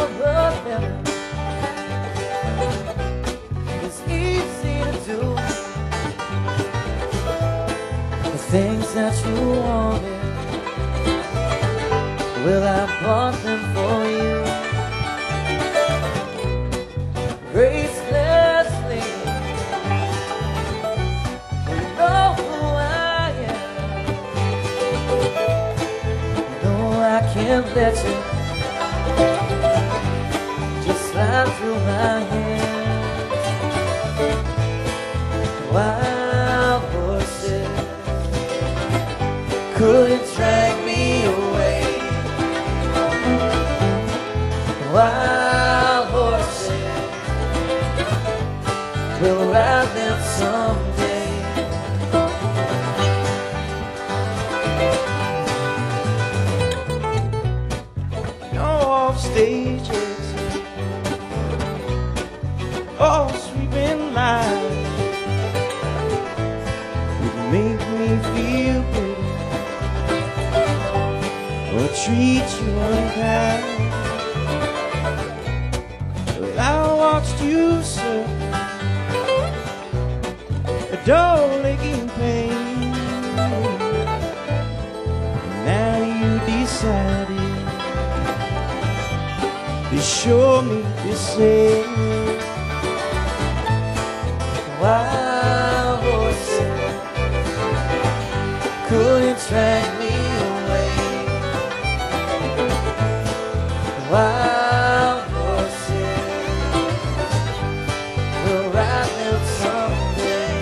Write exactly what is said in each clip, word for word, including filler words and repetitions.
but living is easy to do. The things that you wanted, well, I bought them for you. Gracelessly, you know who I am. No, I can't let you just slide through my hands. Wild horses couldn't drag me away. Wild horses will ride them someday. No off stages, oh sweeping lies would make me feel good or treat you unkind. Well, I watched you, sir, a dull aching pain. Now you decided to show me the same. Wild horses couldn't drag me away. Wild horses will ride them someday.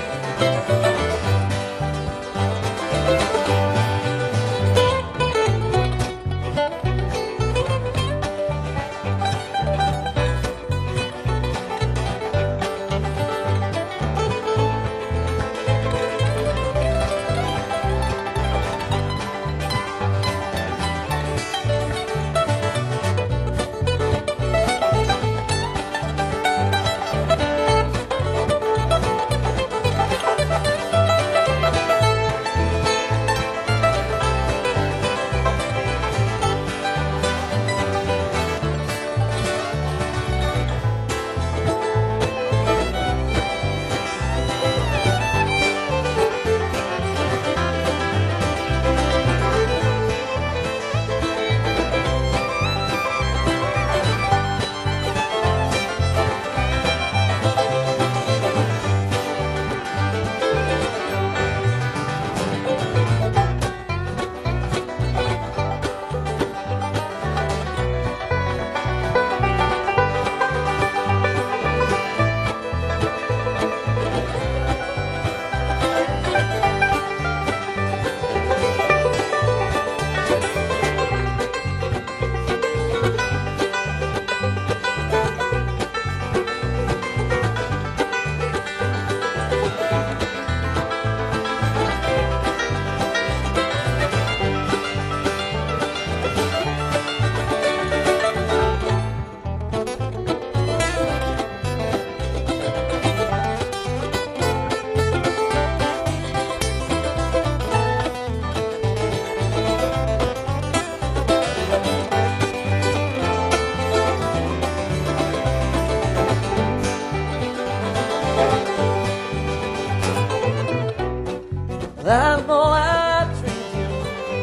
I know I treat you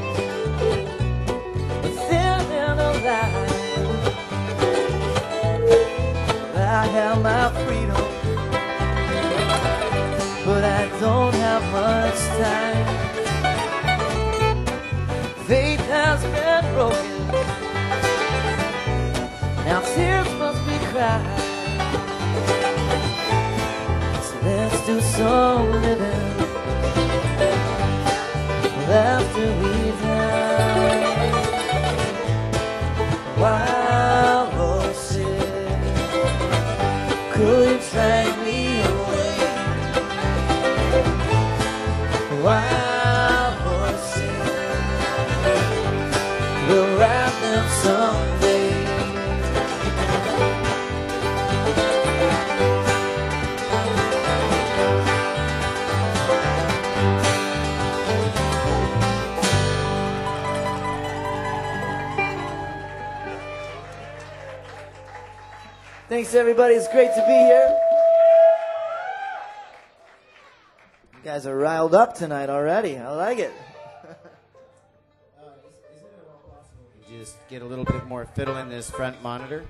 thin and alive. I have my freedom, but I don't have much time. Faith has been broken, now tears must be cried. So let's do some living after we die. Wild horses couldn't drag me away. Wild horses will ride them someday. Thanks, everybody. It's great to be here. You guys are riled up tonight already. I like it. Just get a little bit more fiddle in this front monitor.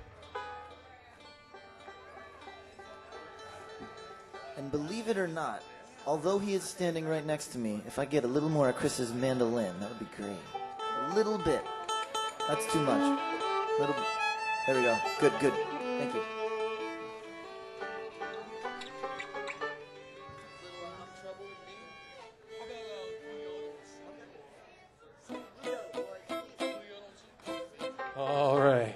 And believe it or not, although he is standing right next to me, if I get a little more of Chris's mandolin, that would be great. A little bit. That's too much. A little bit. There we go. Good, good. Thank you. All right.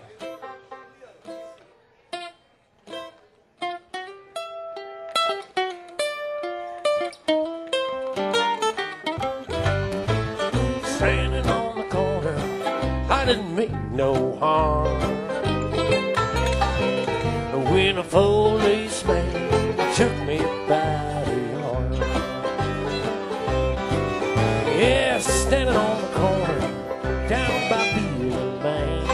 Standing on the corner, I didn't mean no harm. When a policeman took me by the arm. Yeah, standing on the corner, down by Bill Main.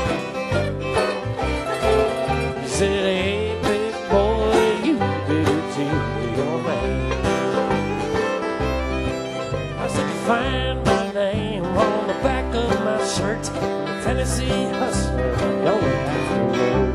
He said, hey, big boy, you better tell your name. I said, find my name on the back of my shirt. Tennessee hustler, no afterward.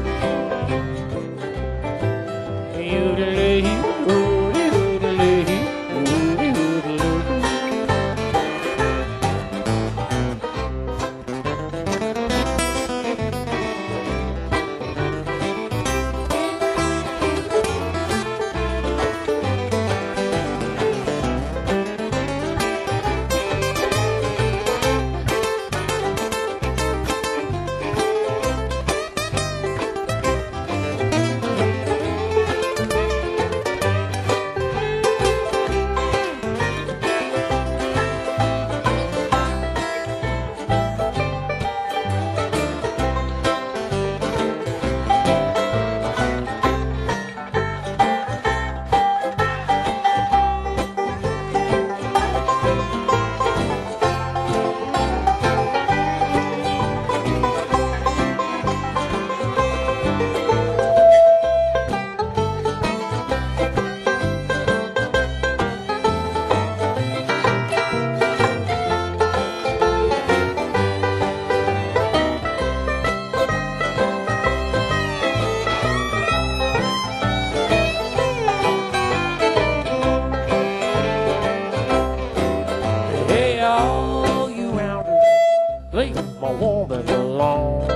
Leave my woman alone.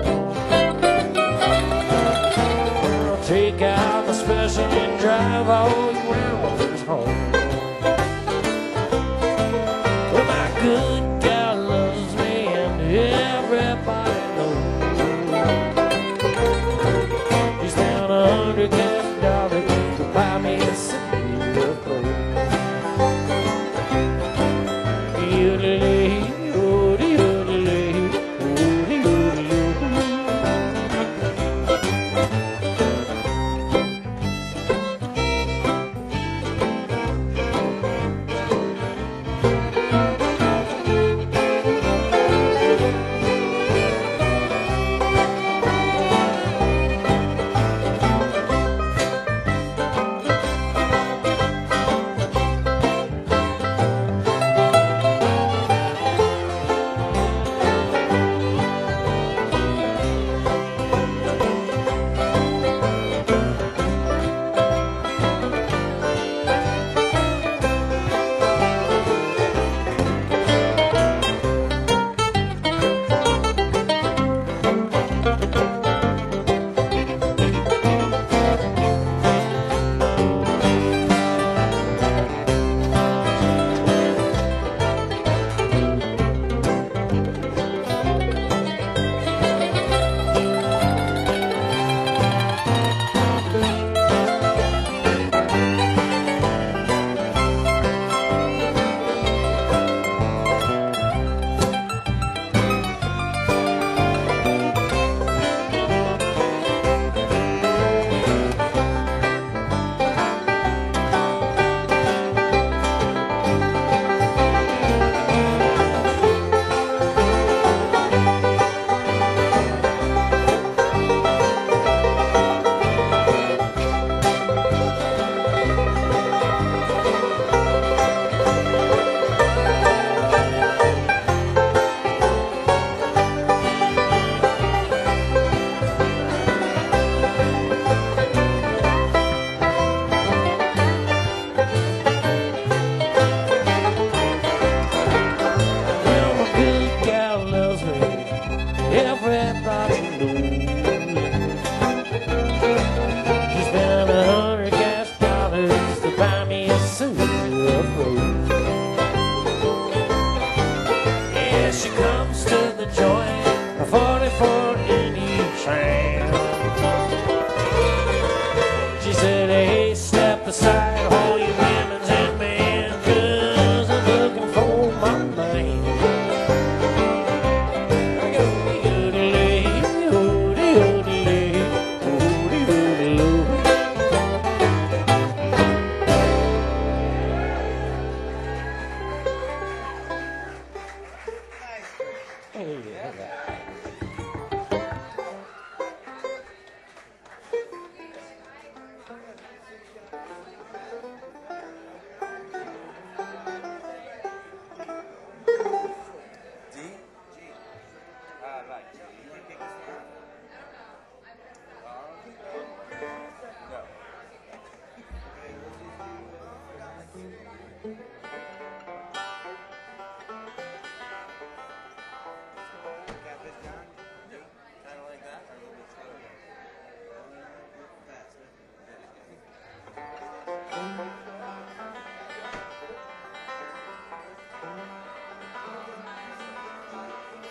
I'll take out the special and drive all you rounders home. Well, my good gal loves me and everybody knows. He's down a hundred thousand dollars to buy me a suit of clothes.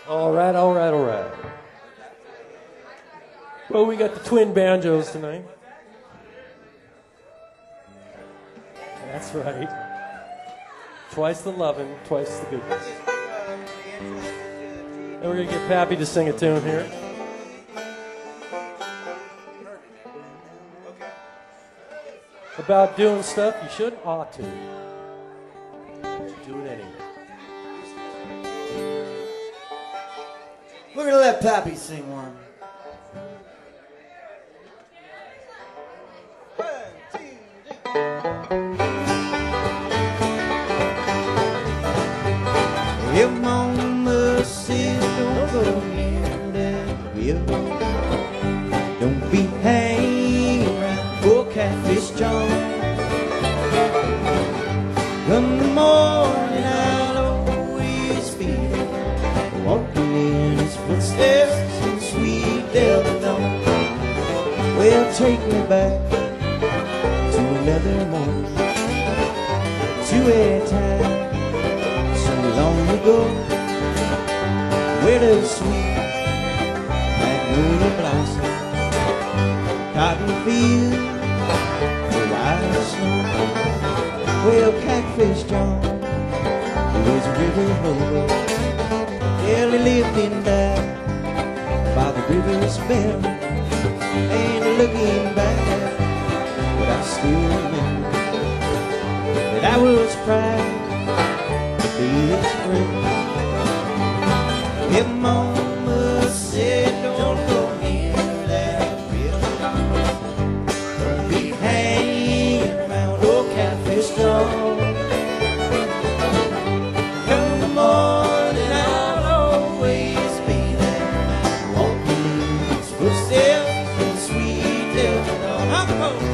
All right, all right, all right. Well, we got the twin banjos tonight. That's right. Twice the loving, twice the goodness. And we're going to get Pappy to sing a tune here. About doing stuff you shouldn't ought to. Do it anyway. We're gonna let Pappy sing one. Your mama says don't go near that river. Don't be hanging around poor Catfish John. Come the morning I'll always be walking in his footsteps in sweet Delta dawn. Well, take me back to another morning, to a time long ago, where the sweet magnolia blossom, cotton field, the white snow. Well, Catfish John, he was a river hobo. Yeah, he lived in there by the river's bend. And looking back, but I still remember that I was proud be his friend. If mama said don't go near that river, don't be hanging around old Catfish John. Come the morning I'll always be there, walking in his footsteps in sweet Delta dawn. I'm home.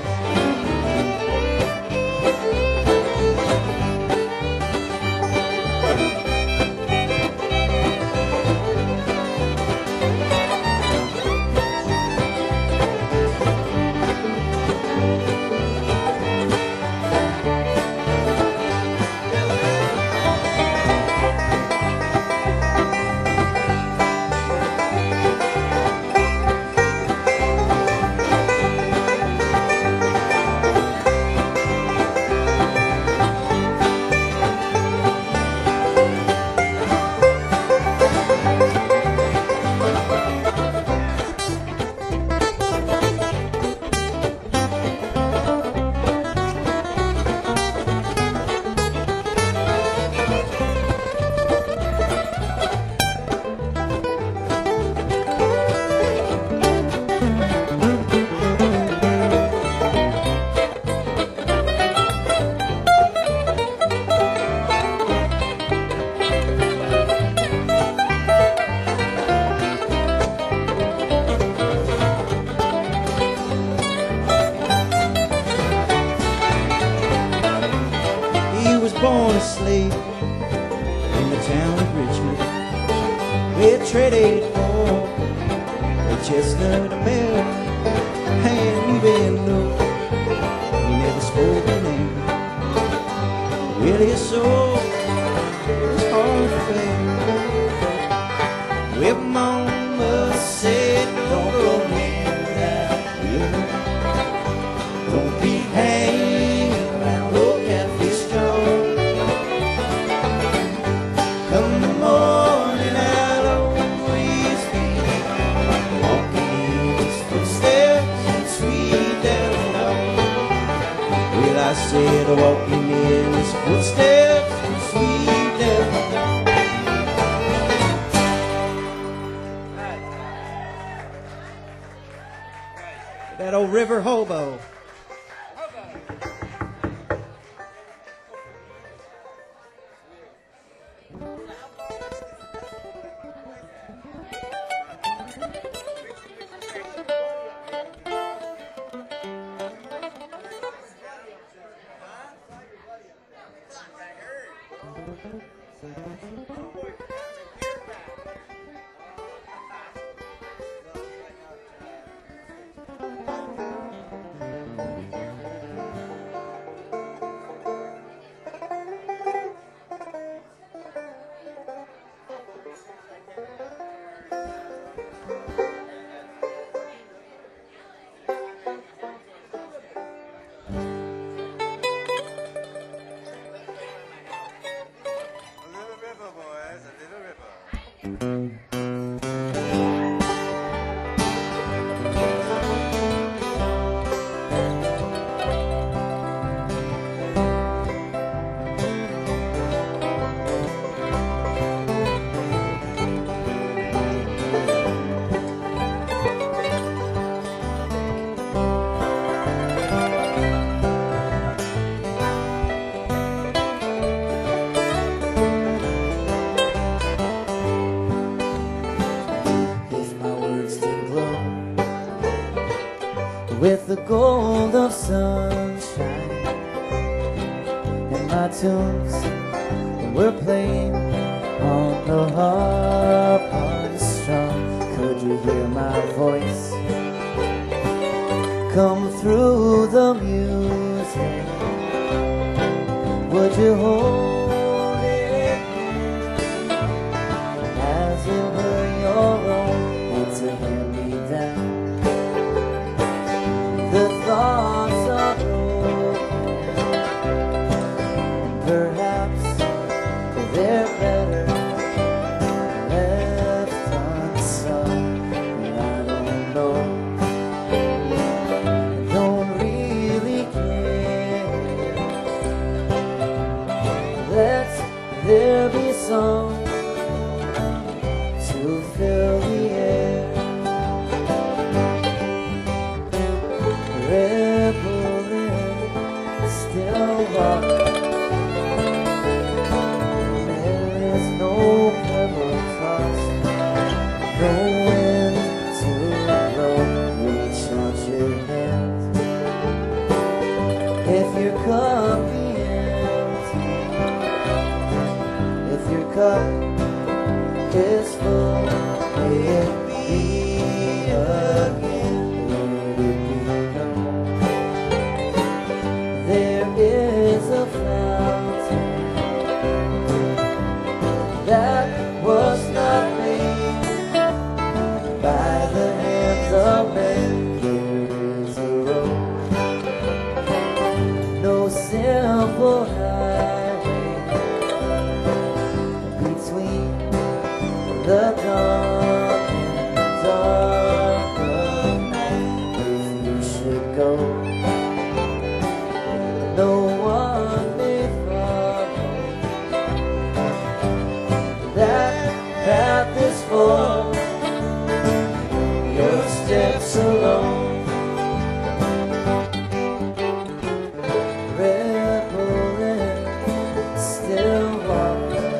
born a slave in the town of Richmond. We traded for a chestnut mare, and even though he never spoke a name, well, his soul was hard to bear. Well, Mama said, don't go near that river. Don't be hanging around old Catfish John. Come the morning, I'll always be there, walking in his footsteps and sweet down dawn. Well, I said, walking in his footsteps and sweet down dawn. That old river hobo. with the gold of sunshine. And my tunes were playing on the harp unstrung. Could you hear my voice come through the music? Would you hold it as it were your own, and to hear me then? The thoughts are broken, perhaps they're better left unsung. I don't know, don't really care. Let there be song to fill the air. Rippling, still walking. There is no pebble tossed, no wind to blow. Reach out your hand. If your cup be empty, if your cup is full, may it be again. There is a fountain that was not made by the hands of men. There is a road, no simple highway between the dawn and the dark of night. If you should go, no one may follow. That path is for your steps alone. Rippling, still walking.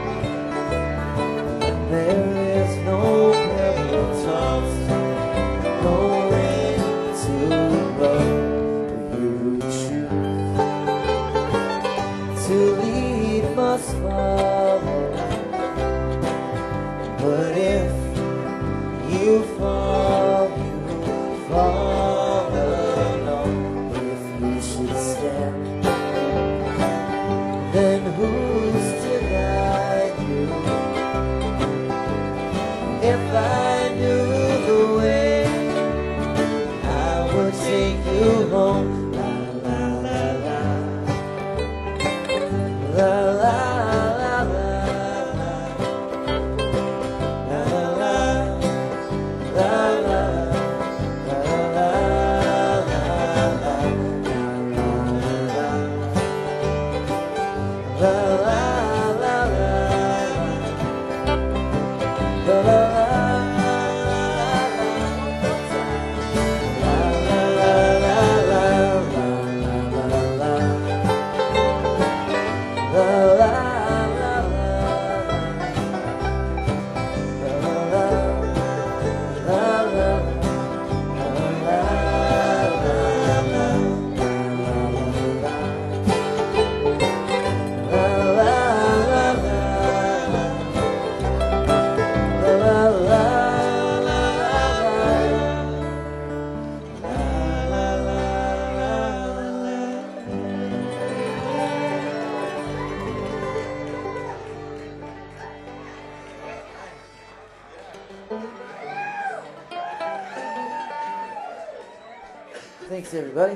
There is no pebble tossed, no wind to blow. You choose to lead must follow. But if you fall, you fall alone. If you should stand, then who's to guide you? If I knew the way, I would take you home. La la la la la la la la la la la Thanks, everybody.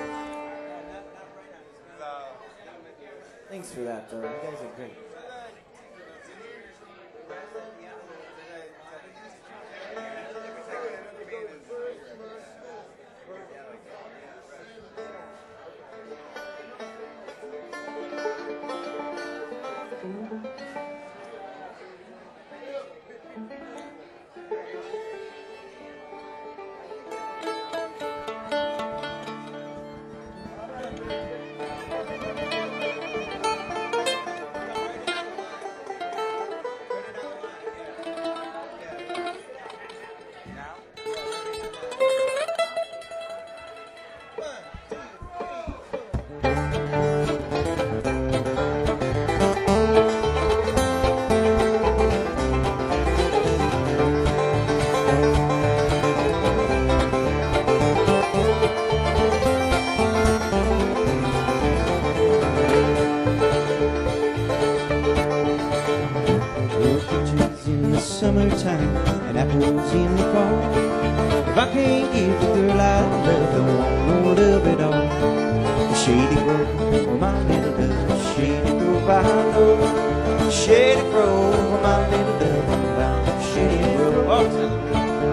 Thanks for that, though. You guys are great. Peaches in the summertime and apples in the fall. If I can't give the girl I love, don't want no love at all. The shady grove, my little dove, shady grove I know. Shady grove, my little dove, I'm shady grove all the time.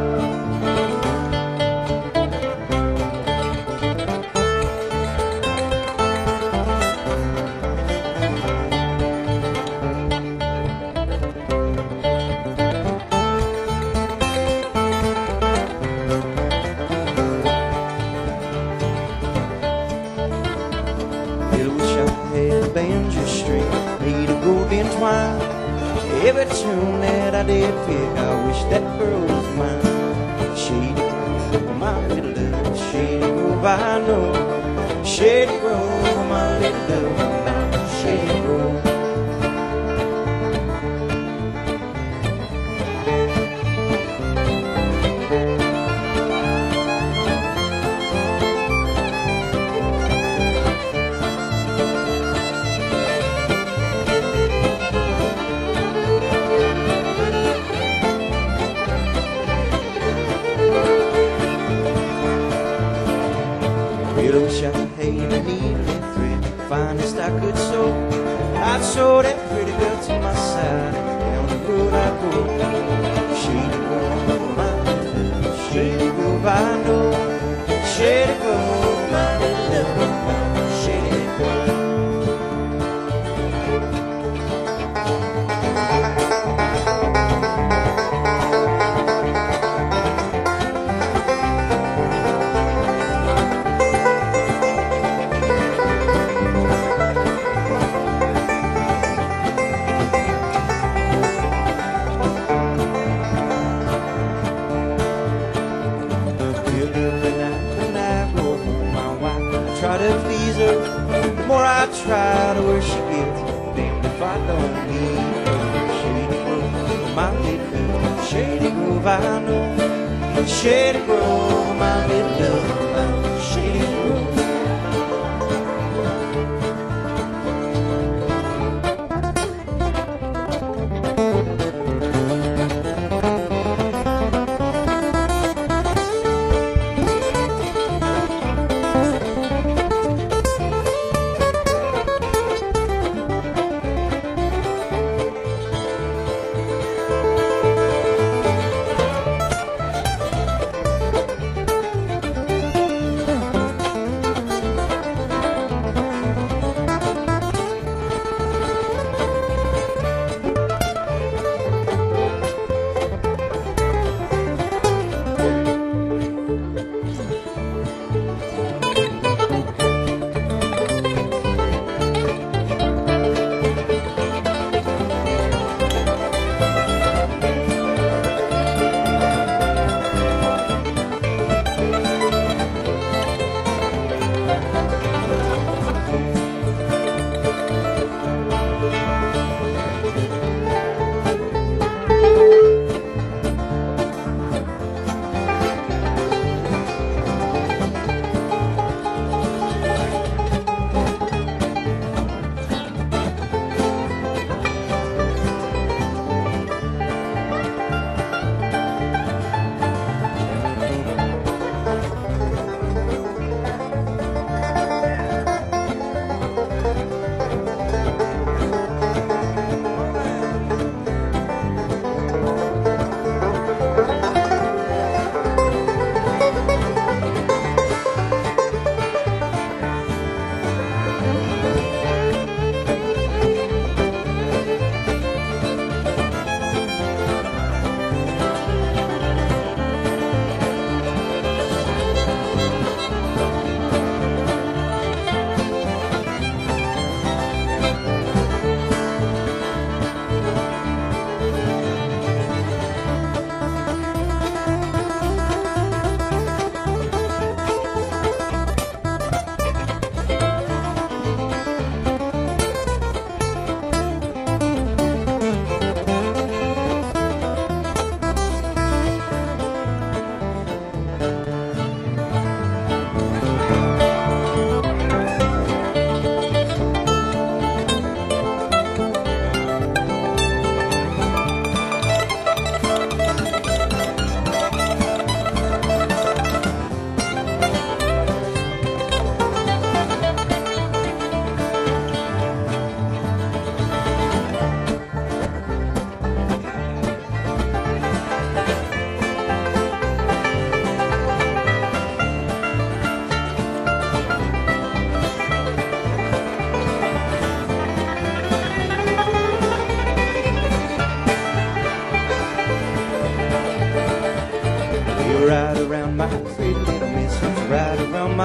Banjo string made of golden twine. Every tune that I did pick, I wish that girl was mine. Shady Grove, my little dove, Shady Grove I know. Shady Grove, my little dove, Shady Grove. Really wish I had a needle and thread, finest I could sew. I'd sew that pretty girl to my side, down the road I go. Shady Grove, my little love, Shady Grove I know. Shady Grove, my little love, Shady Grove. Try to please her, the more I try, the worse she gets. Damned if I don't need her. Shady Grove, my little love, Shady Grove I know. Shady Grove, my little love, Shady Grove.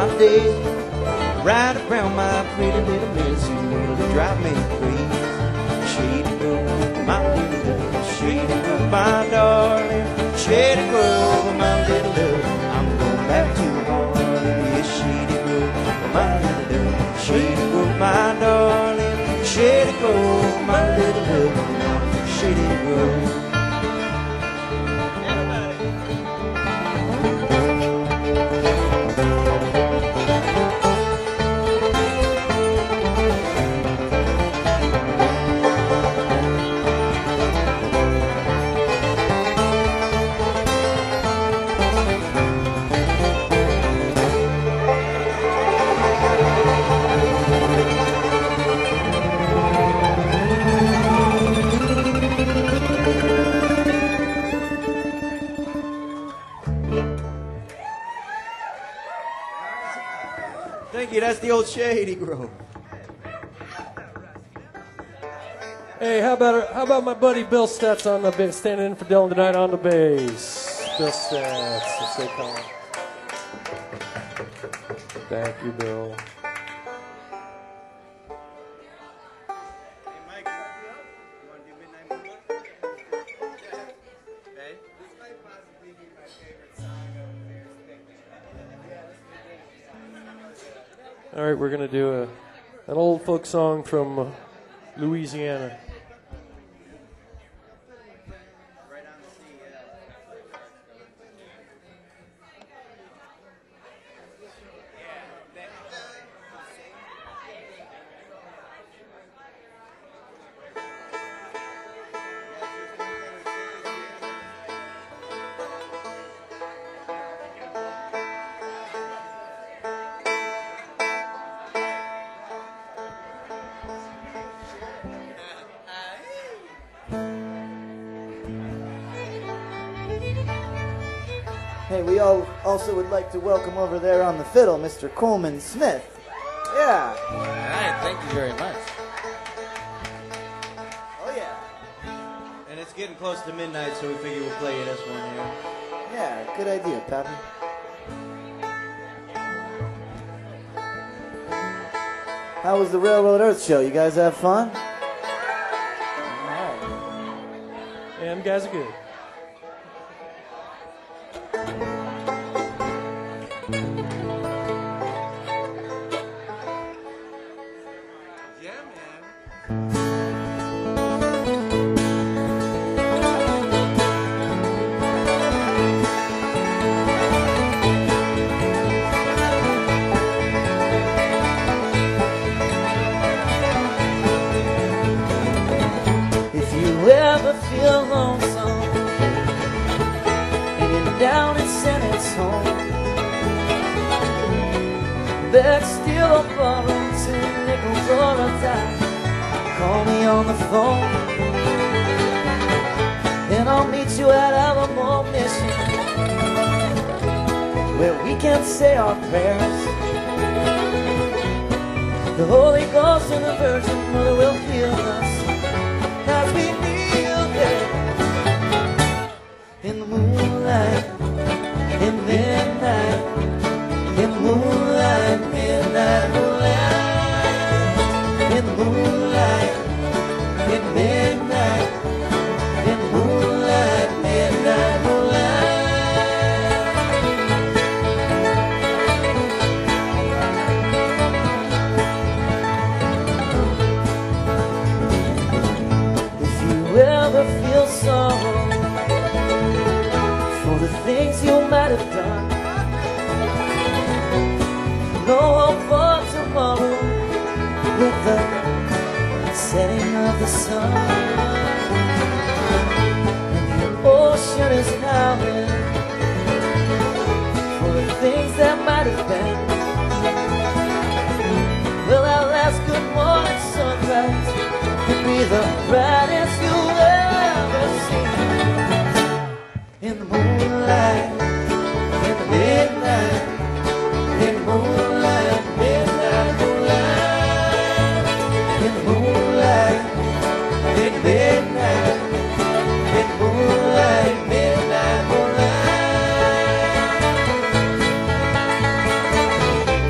my days. Right around my pretty little miss, you nearly drive me crazy. Shady Grove, my little love. Shady Grove, my darling. Shady Grove, my little love. I'm going back to Harlem. Yeah, Shady Grove, my little love. Shady Grove, my darling. Shady Grove, my little love. I'm from Shady Grove. Thank you, that's the old Shady Grove. Hey, how about how about my buddy Bill Stats on the bass, standing in for Dylan tonight on the bass. Bill Stats, as they call him. Thank you, Bill. All right, we're gonna do a an old folk song from uh, Louisiana. Hey, we all also would like to welcome over there on the fiddle, Mister Coleman Smith. Yeah. All right, thank you very much. Oh, yeah. And it's getting close to midnight, so we figure we'll play you this one here. Yeah, good idea, Pappy. How was the Railroad Earth show? You guys have fun? All right. Yeah, them guys are good. If you ever feel lonesome and you're down in Senate's home, beg, steal, or borrow two nickels or a dime, call me on the phone, and I'll meet you at Alamo Mission, where we can say our prayers. The Holy Ghost and the Virgin Mother will heal us as we kneel there in the moonlight, in midnight, in moonlight, midnight, moonlight, in the moonlight, in midnight, in moonlight, midnight, moonlight. If you ever feel sorrow for the things you might have done, no hope for tomorrow with the setting of the sun, and the ocean is howling for the things that might have been. Well, our last good morning sunrise could be the brightest you'll ever see. In the moonlight, in the midnight, in the moonlight, midnight, moonlight, in the moonlight, in the midnight, in the moonlight, midnight, moonlight.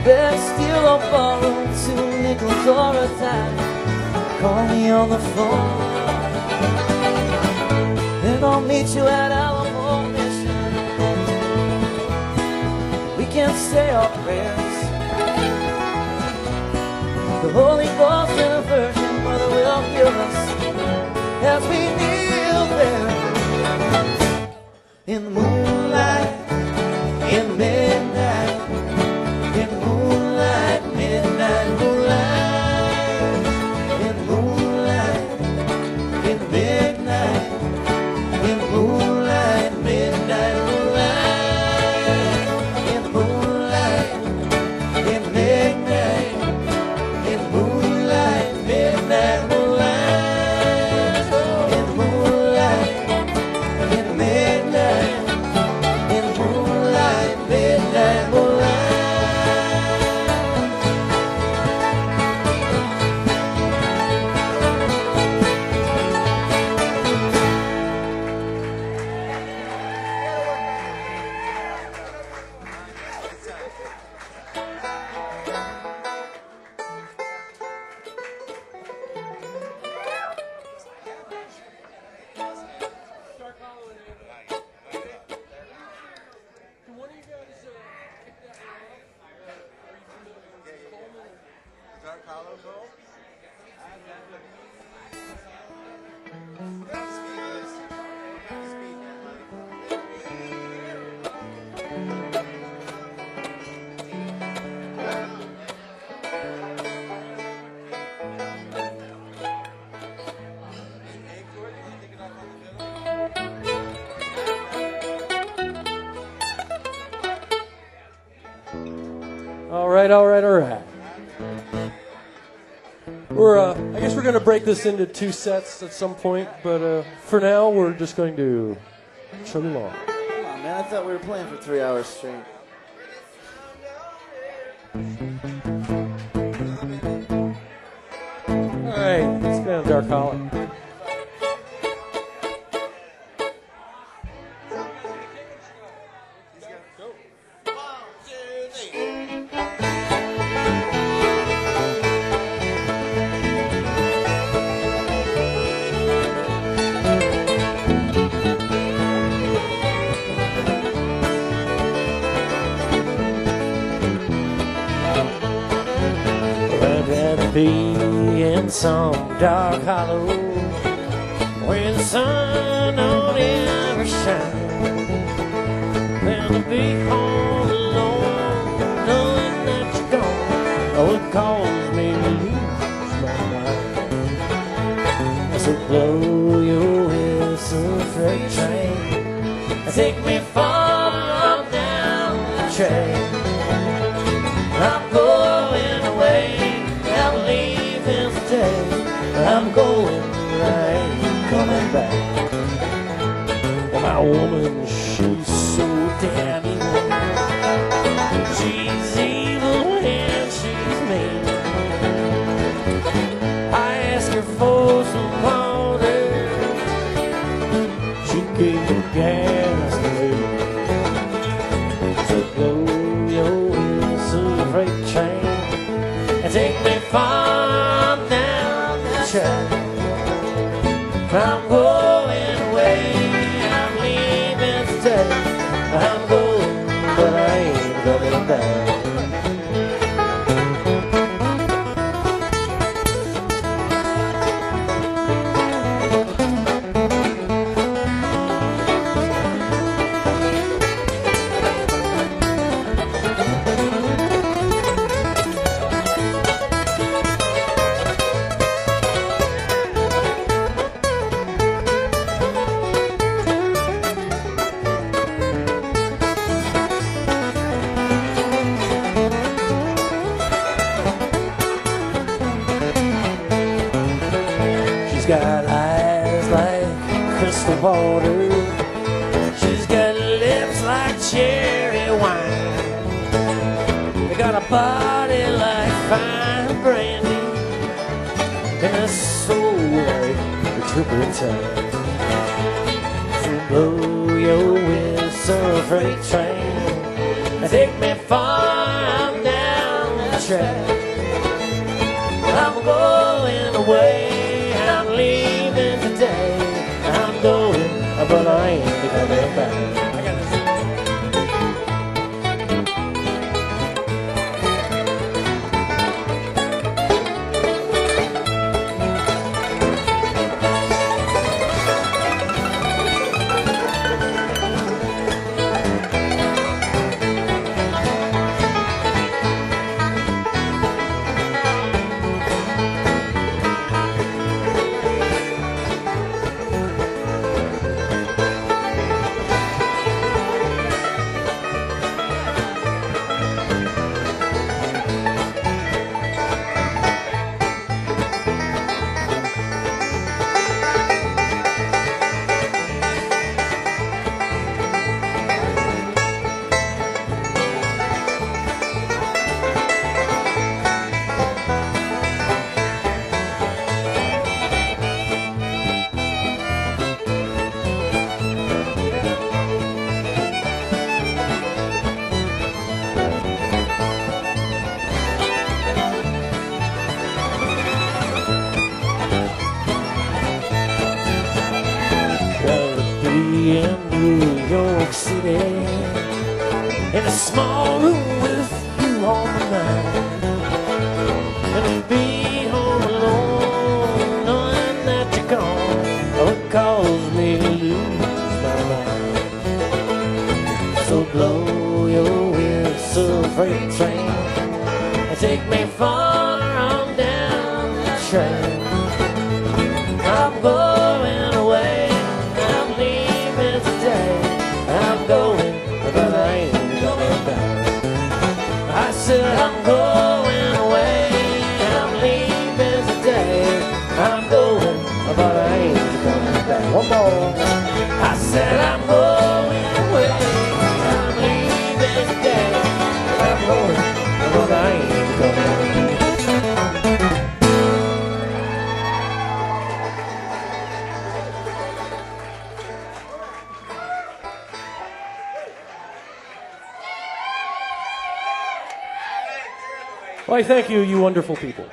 beg, steal or borrow two nickels or a dime. Call me on the phone, and I'll meet you at Alamo Mission. We can say our prayers. The Holy Ghost and the Virgin Mother will heal us as we kneel there in the moonlight, in midnight, in moonlight, midnight, moonlight, in moonlight, in midnight, in moonlight, midnight, moonlight, in moonlight, in midnight, in moonlight, midnight, moonlight, in moonlight, in midnight, in moonlight, midnight, moonlight. All right, all right, all right. We're, uh, I guess we're going to break this into two sets at some point, but uh, for now, we're just going to chug along. Come on, man, I thought we were playing for three hours straight. All right, let's go on Dark Hollow. I'd rather be in some dark hollow where the sun don't ever shine than to be home alone knowing that you're gone. Oh, it calls me to lose my mind. So blow your whistle, freight train, take me far down the track. I'm going away, I'm leaving today. I'm going, I ain't coming back. Well, my woman, she's so damn evil. She's evil and she's mean. I asked her for some water, she gave me gasoline. So blow your whistle, freight train, and take me far down the track. I'm going away, I'm leaving today. I'm going, but I ain't coming back. She's got eyes like crystal water. She's got lips like cherry wine. They got a body like fine brandy and a soul like the turpentine. So blow your whistle, freight train, and take me far down track. I'm going away, I'm leaving today. I'm going, but I ain't coming back. In New York City, in a small room with you on my mind, and to be home alone, knowing that you're gone, would cause me to lose my mind. So blow your whistle, freight train, and take me far on down the track. I'm going away. I'm going, but I ain't coming back. I said I'm going away, I'm leaving today. I'm going, but I ain't coming back. One more. I said I'm going away, I'm leaving today. I'm going, but I ain't coming back. Why, thank you, you wonderful people.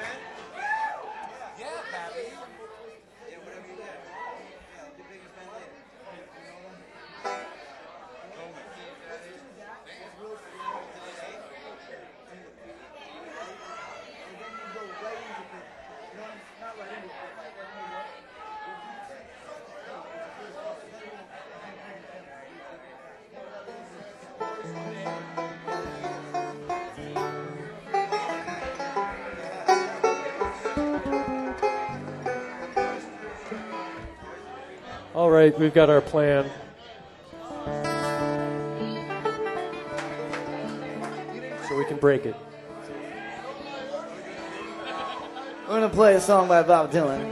All right, we've got our plan. So we can break it. We're going to play a song by Bob Dylan.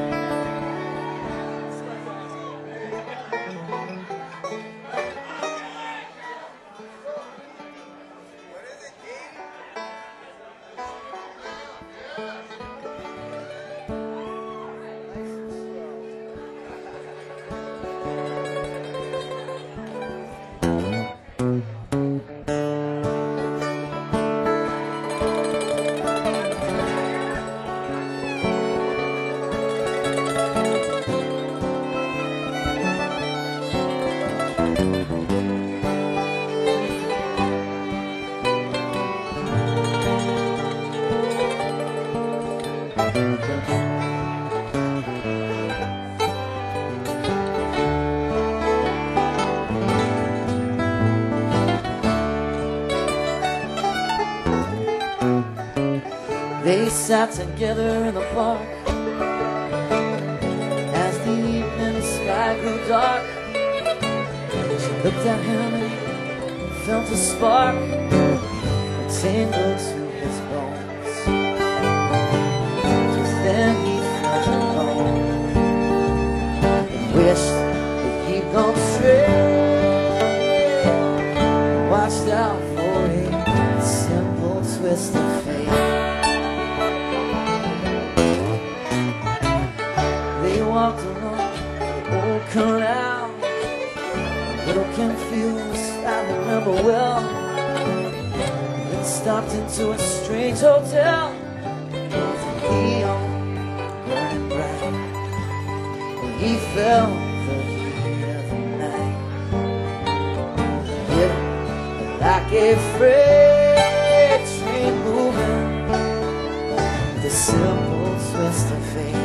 They sat together in the park as the evening sky grew dark. She looked at him and felt a spark, a tingle to his bones. Just then he felt alone and wished that he'd gone straight, watched out for a simple twist of fate. Walked along the old canal, a little confused, I remember well. Then stopped into a strange hotel. It was a neon burning bright. When he felt the heat of the night, hit like a freight train moving with a simple twist of fate.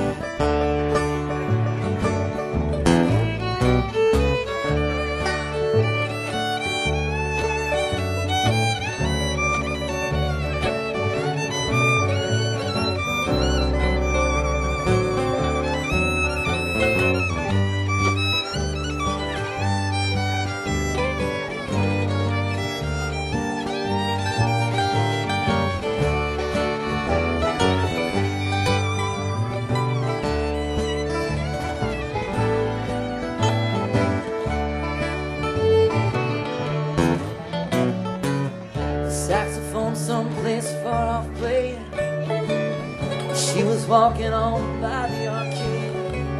Saxophone someplace far off playing. She was walking on by the arcade.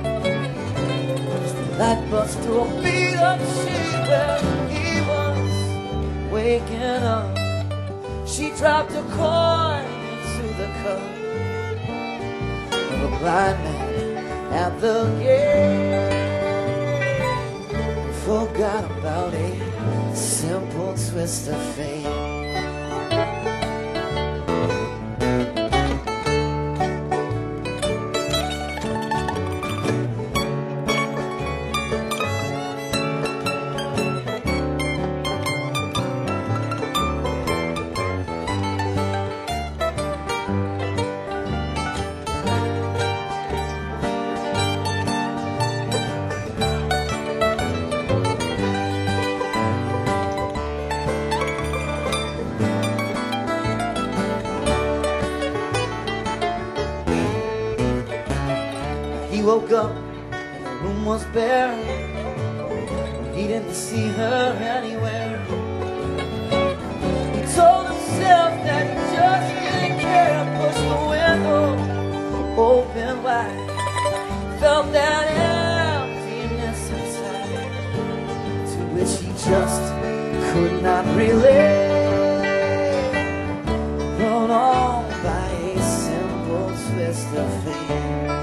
As the light bust to a beat up shade where he was waking up, she dropped a coin into the cup of a blind man at the gate. Forgot about a simple twist of fate. He woke up and the room was bare. He didn't see her anywhere. He told himself that he just didn't care. Pushed the window open wide. Felt that emptiness inside, to which he just could not relate. Thrown all by a simple twist of fate.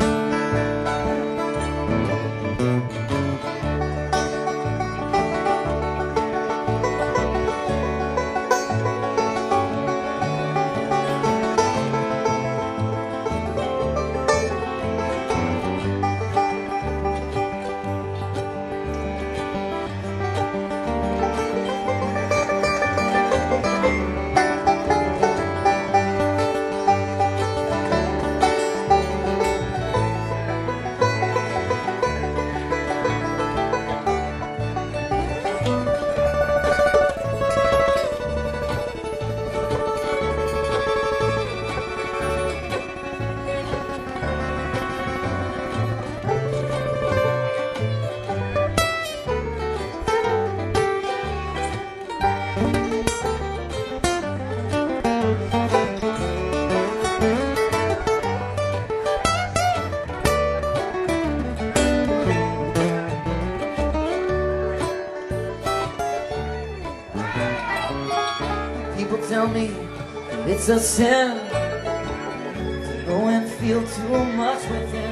People tell me that it's a sin to go and feel too much within.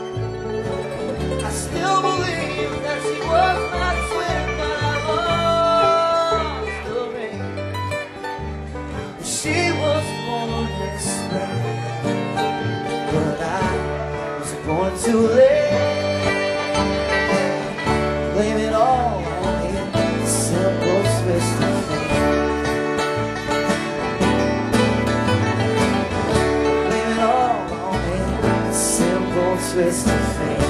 I still believe that she was my twin, but I lost the ring. She was born in spring, but I was born too late. Blame it all on a simple twist of fate. Twist of fate.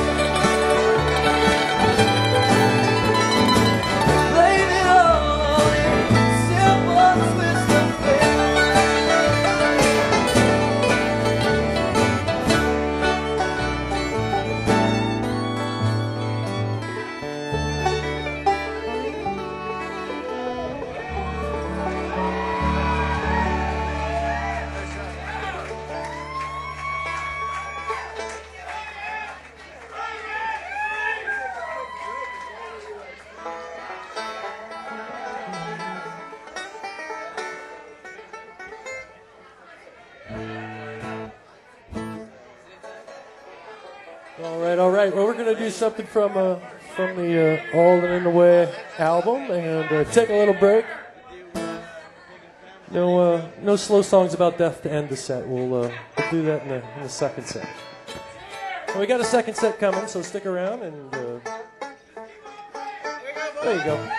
Blame it all on a simple twist of fate. All right, all right. Well, we're gonna do something from uh, from the uh, All in the Way album and uh, take a little break. No, uh, no slow songs about death to end the set. We'll, uh, we'll do that in the, in the second set. Well, we got a second set coming, so stick around and. Uh, there you go.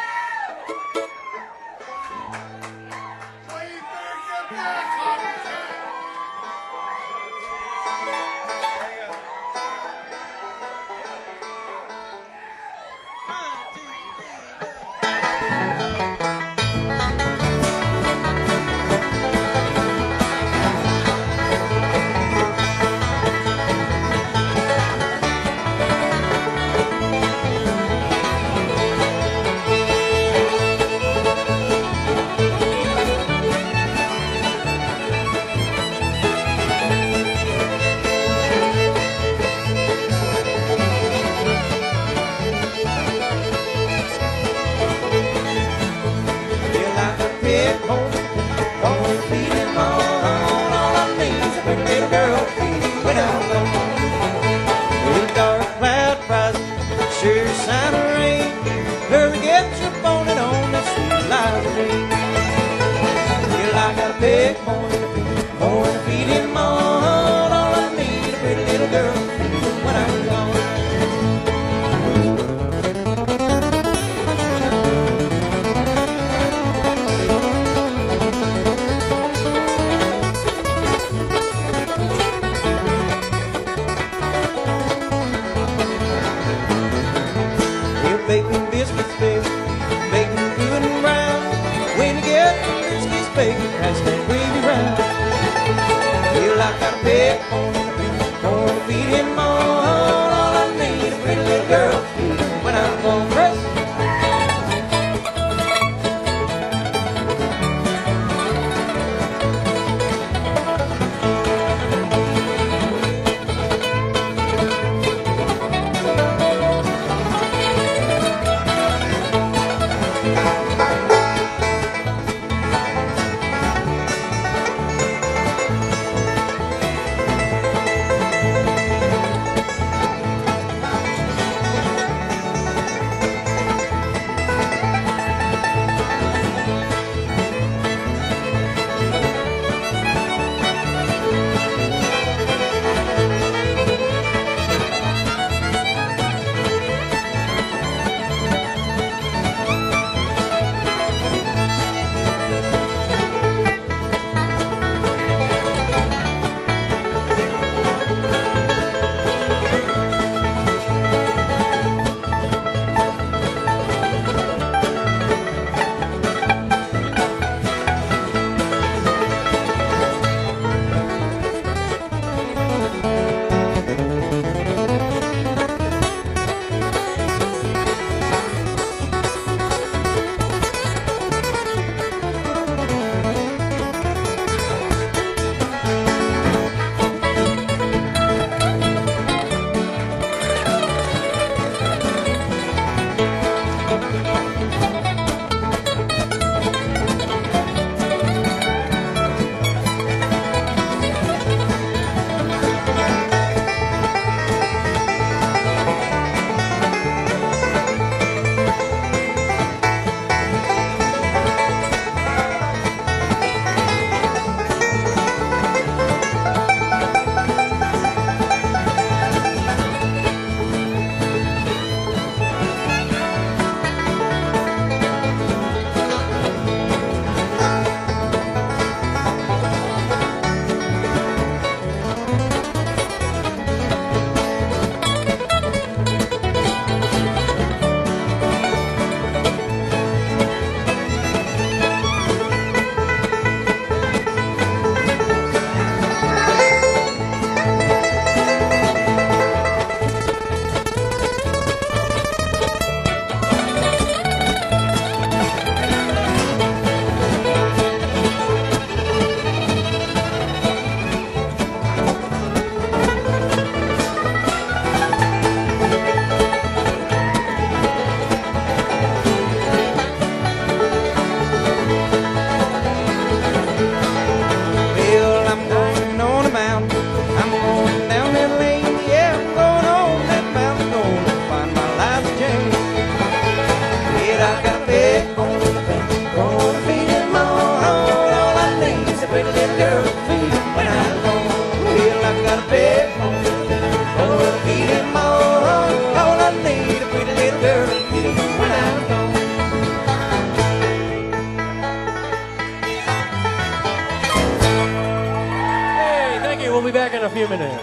We'll be back in a few minutes.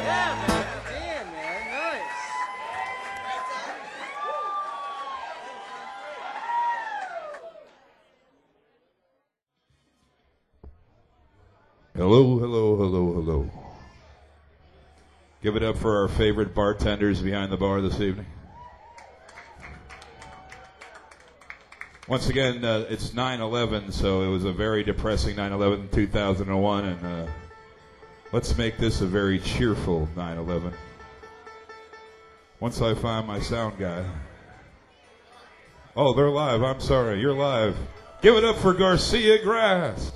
Hello, hello, hello, hello. Give it up for our favorite bartenders behind the bar this evening. Once again, uh, it's nine eleven, so it was a very depressing nine eleven in two thousand one, and uh, let's make this a very cheerful nine eleven. Once I find my sound guy. Oh, they're live. I'm sorry. You're live. Give it up for Garcia Grass.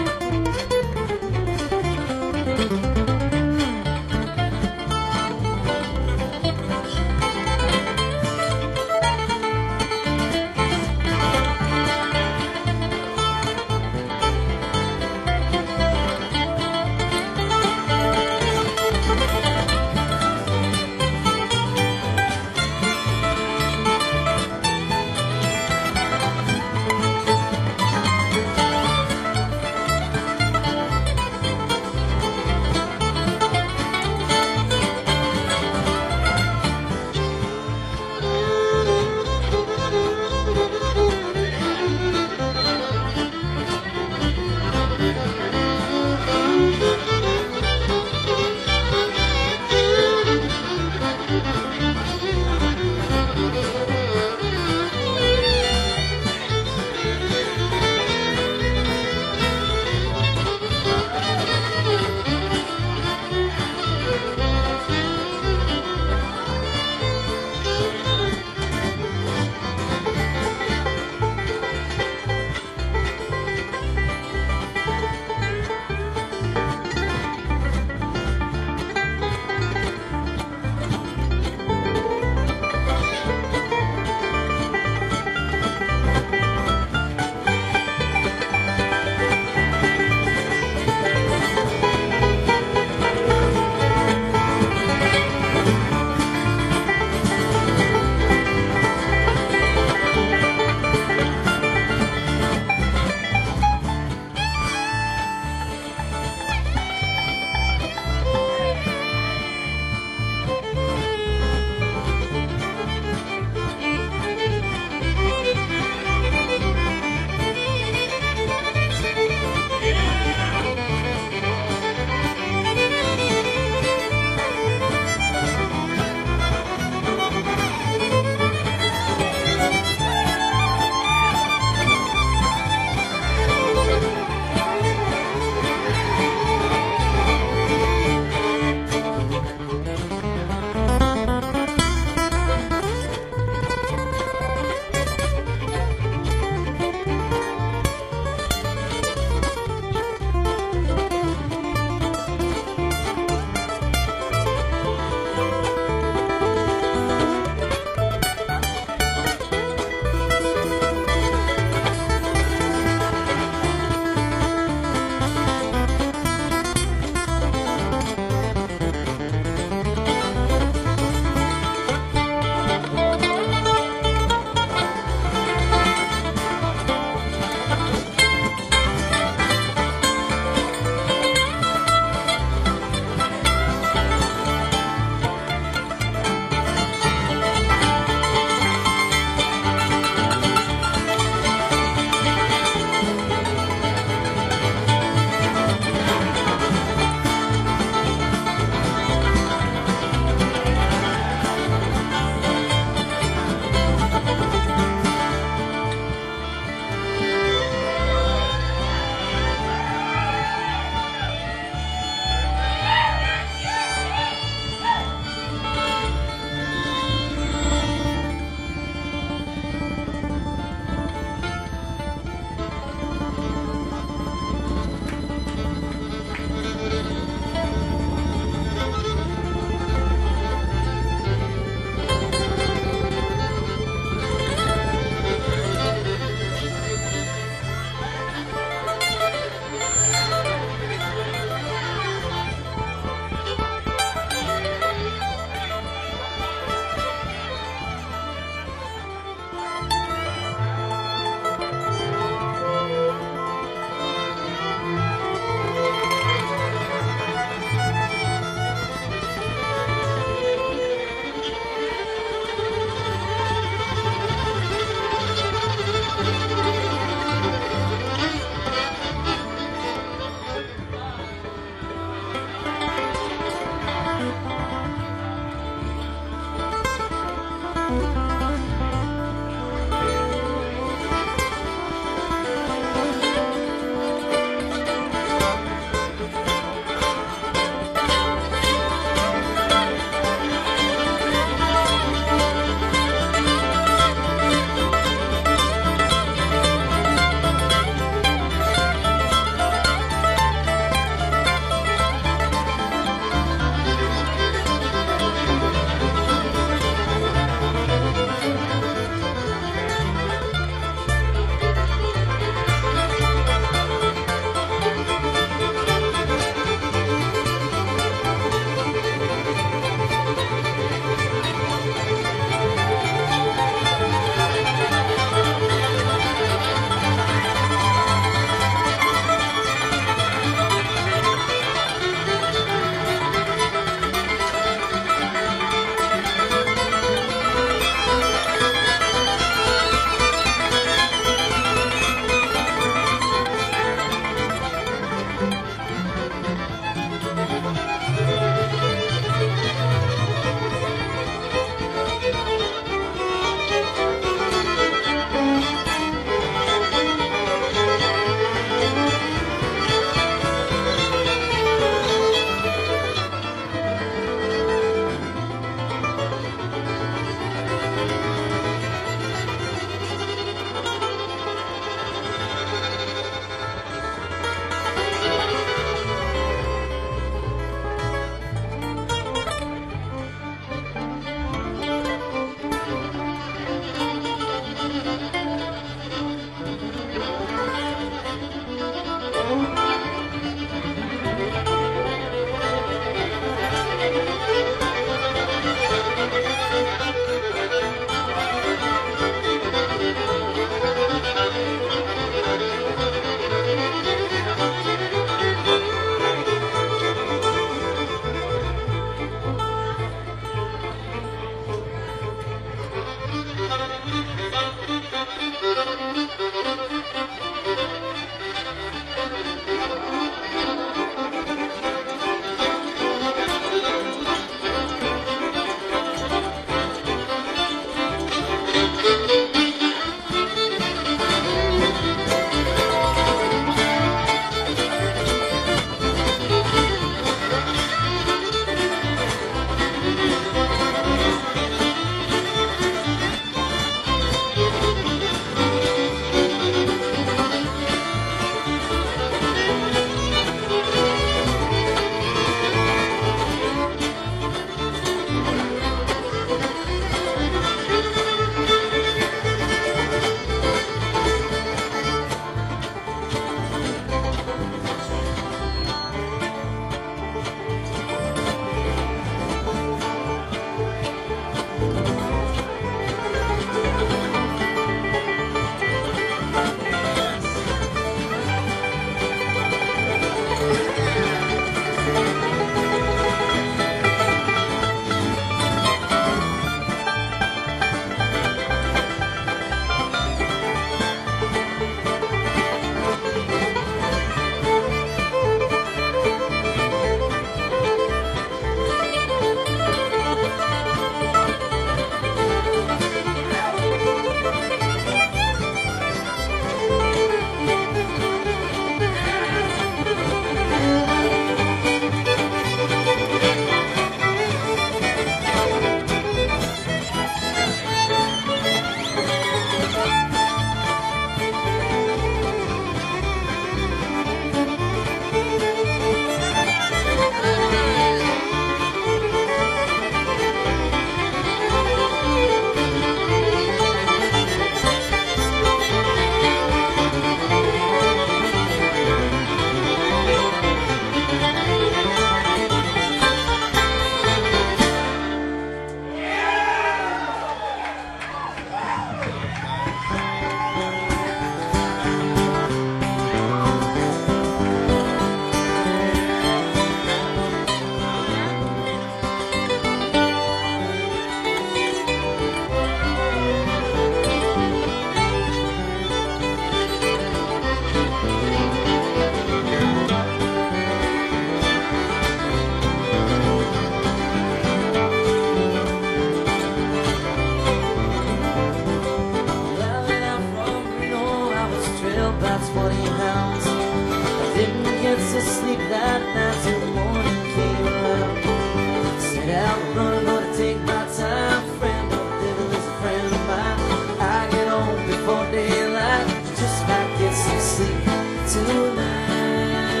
to sleep that night till the morning came around. Set out running, gonna take my time. Friend of the devil is a friend of mine. I get home before daylight, just might get some sleep tonight.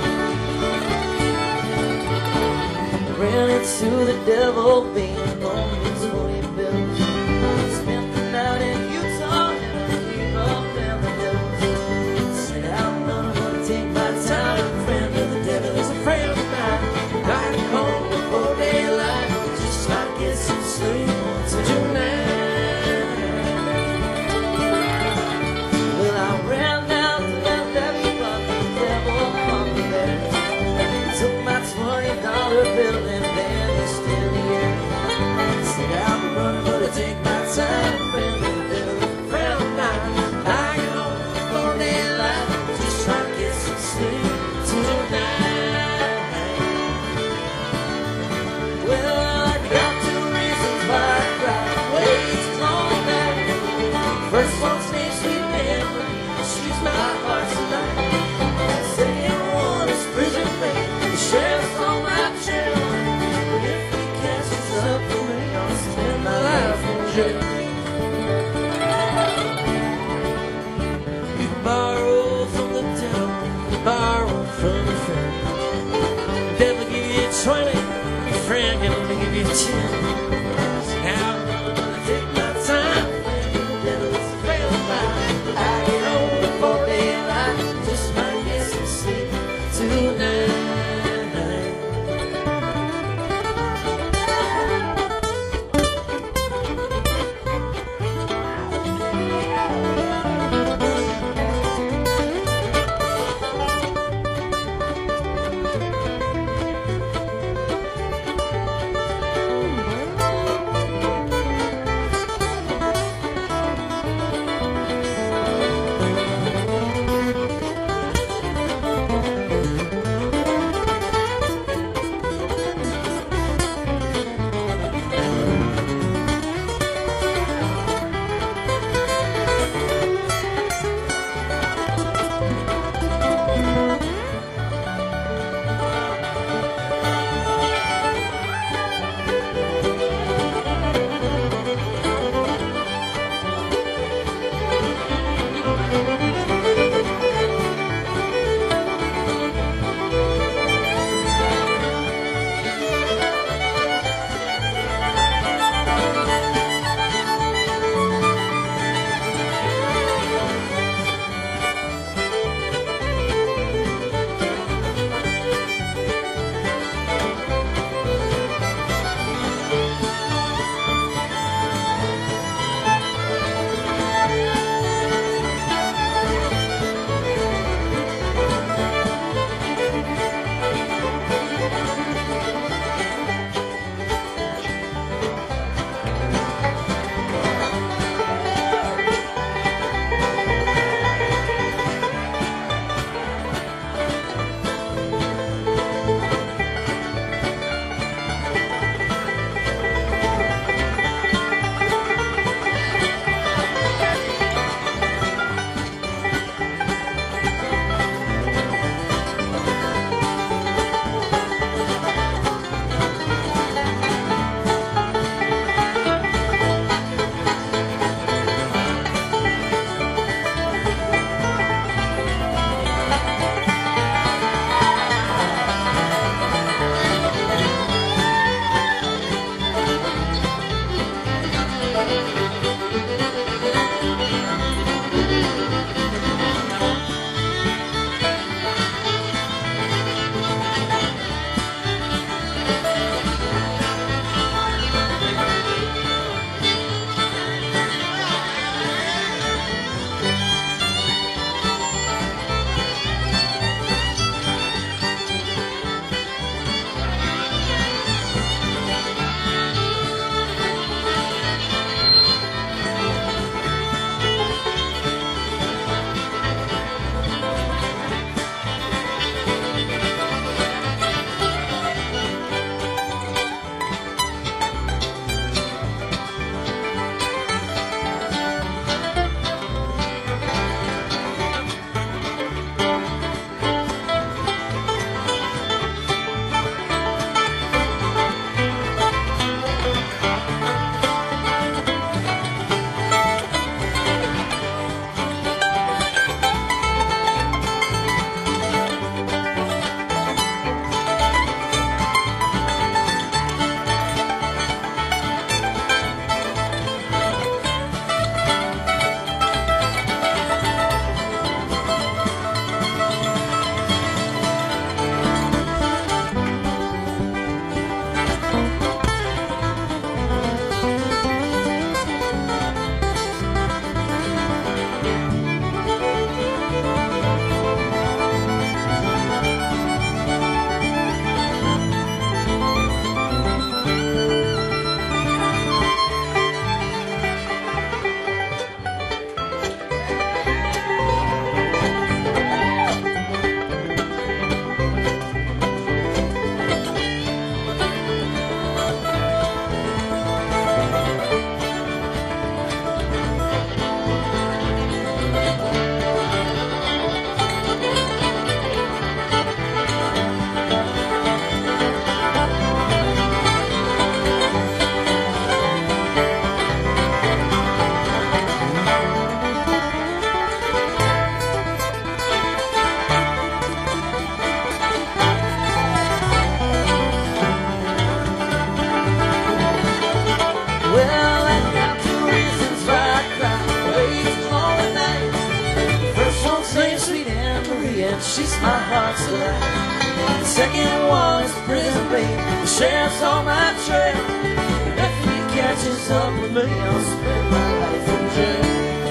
Ran into the devil, being alone with twenty bills. Spent the night in Utah and I came up down the hills. Set out running, gonna take my time. Friend of the devil is a friend of mine. I get home before daylight, just might get some sleep tonight. Well, I ran down to that levee, but the devil hung me there. Took my twenty dollar bill and vanished in the air. Said I'm running. Marie, and she's my heart's delight. The second one is Prison Babe. The sheriff's on my trail. If he catches up with me, I'll spend my life in jail.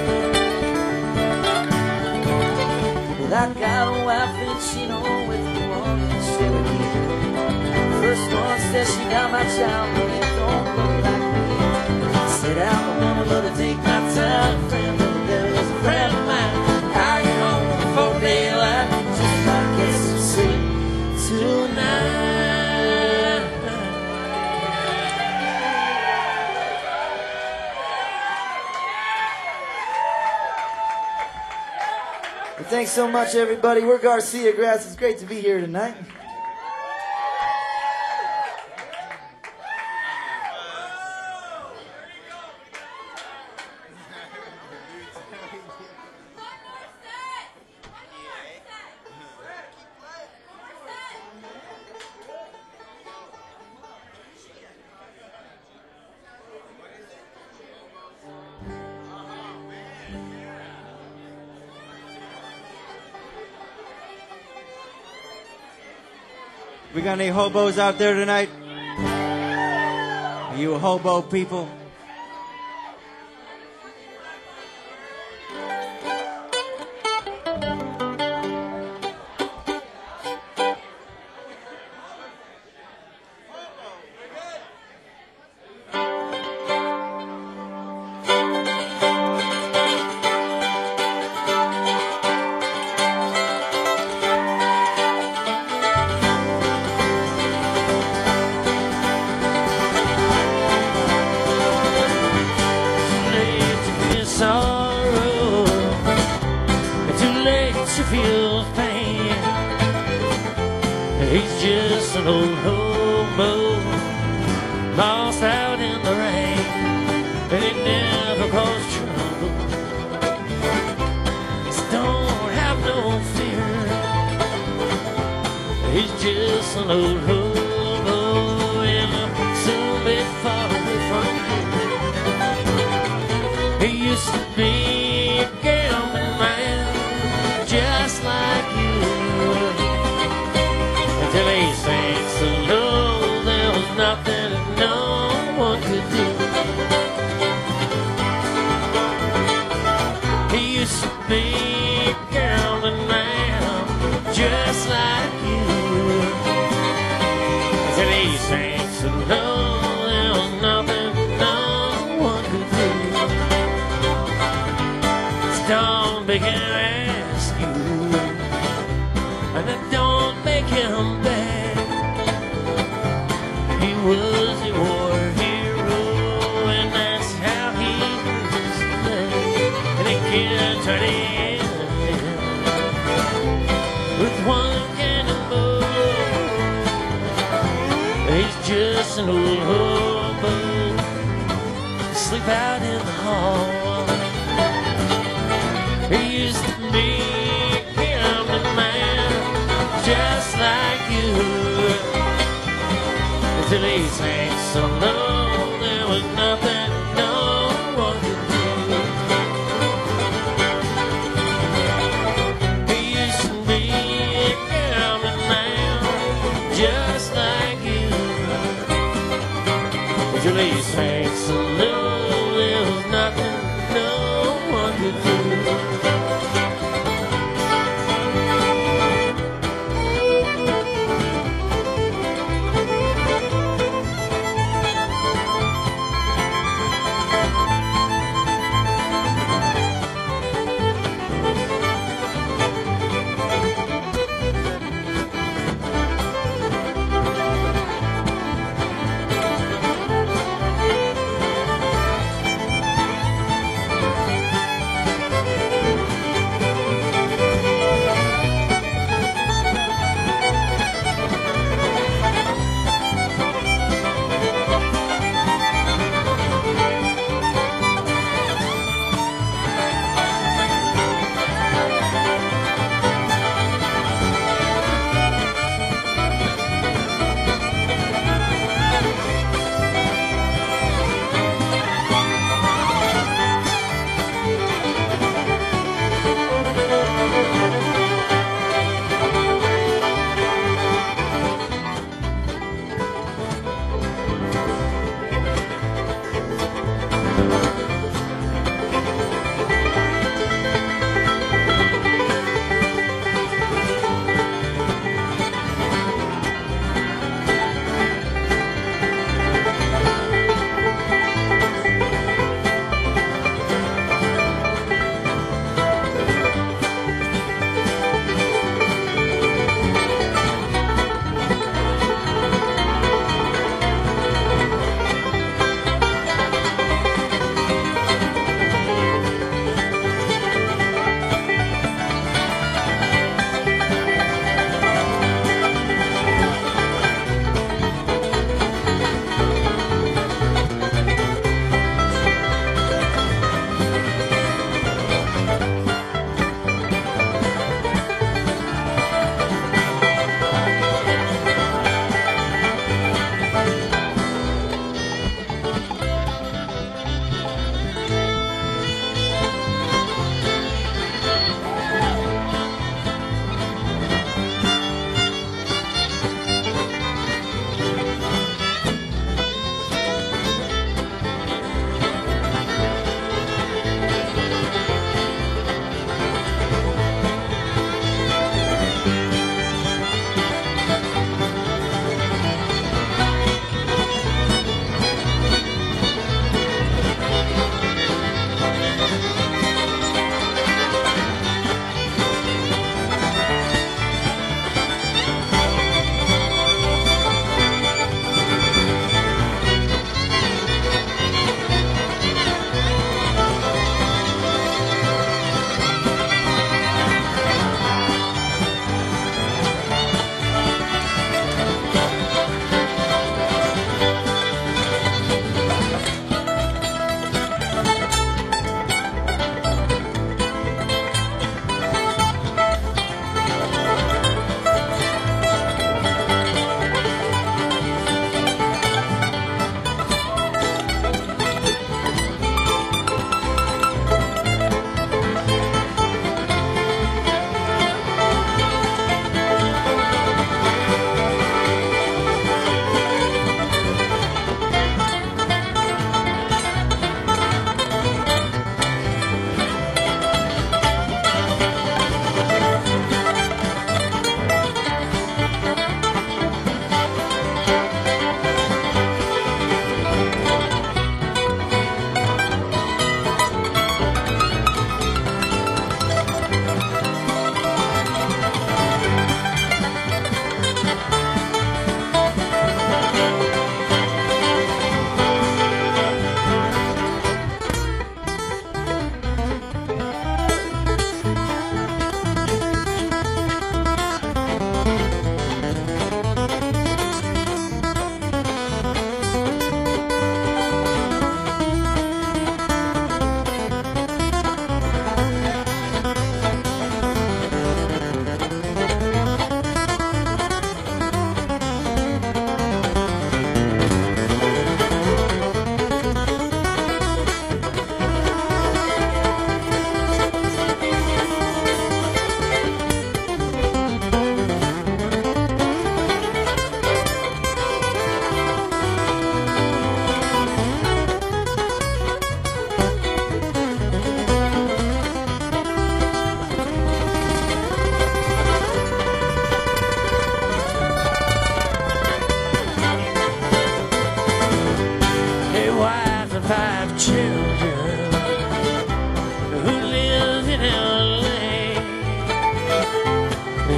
Well, I got a wife and she don't with me one in Cherokee. First one says she got my child, but it don't look like me. I said out the window, but I take my time, friend. There was a friend of mine. I get home before daylight, just might get some sleep tonight. Well, thanks so much, everybody. We're Garcia Grass. It's great to be here tonight. We got any hobos out there tonight? Are you hobo people?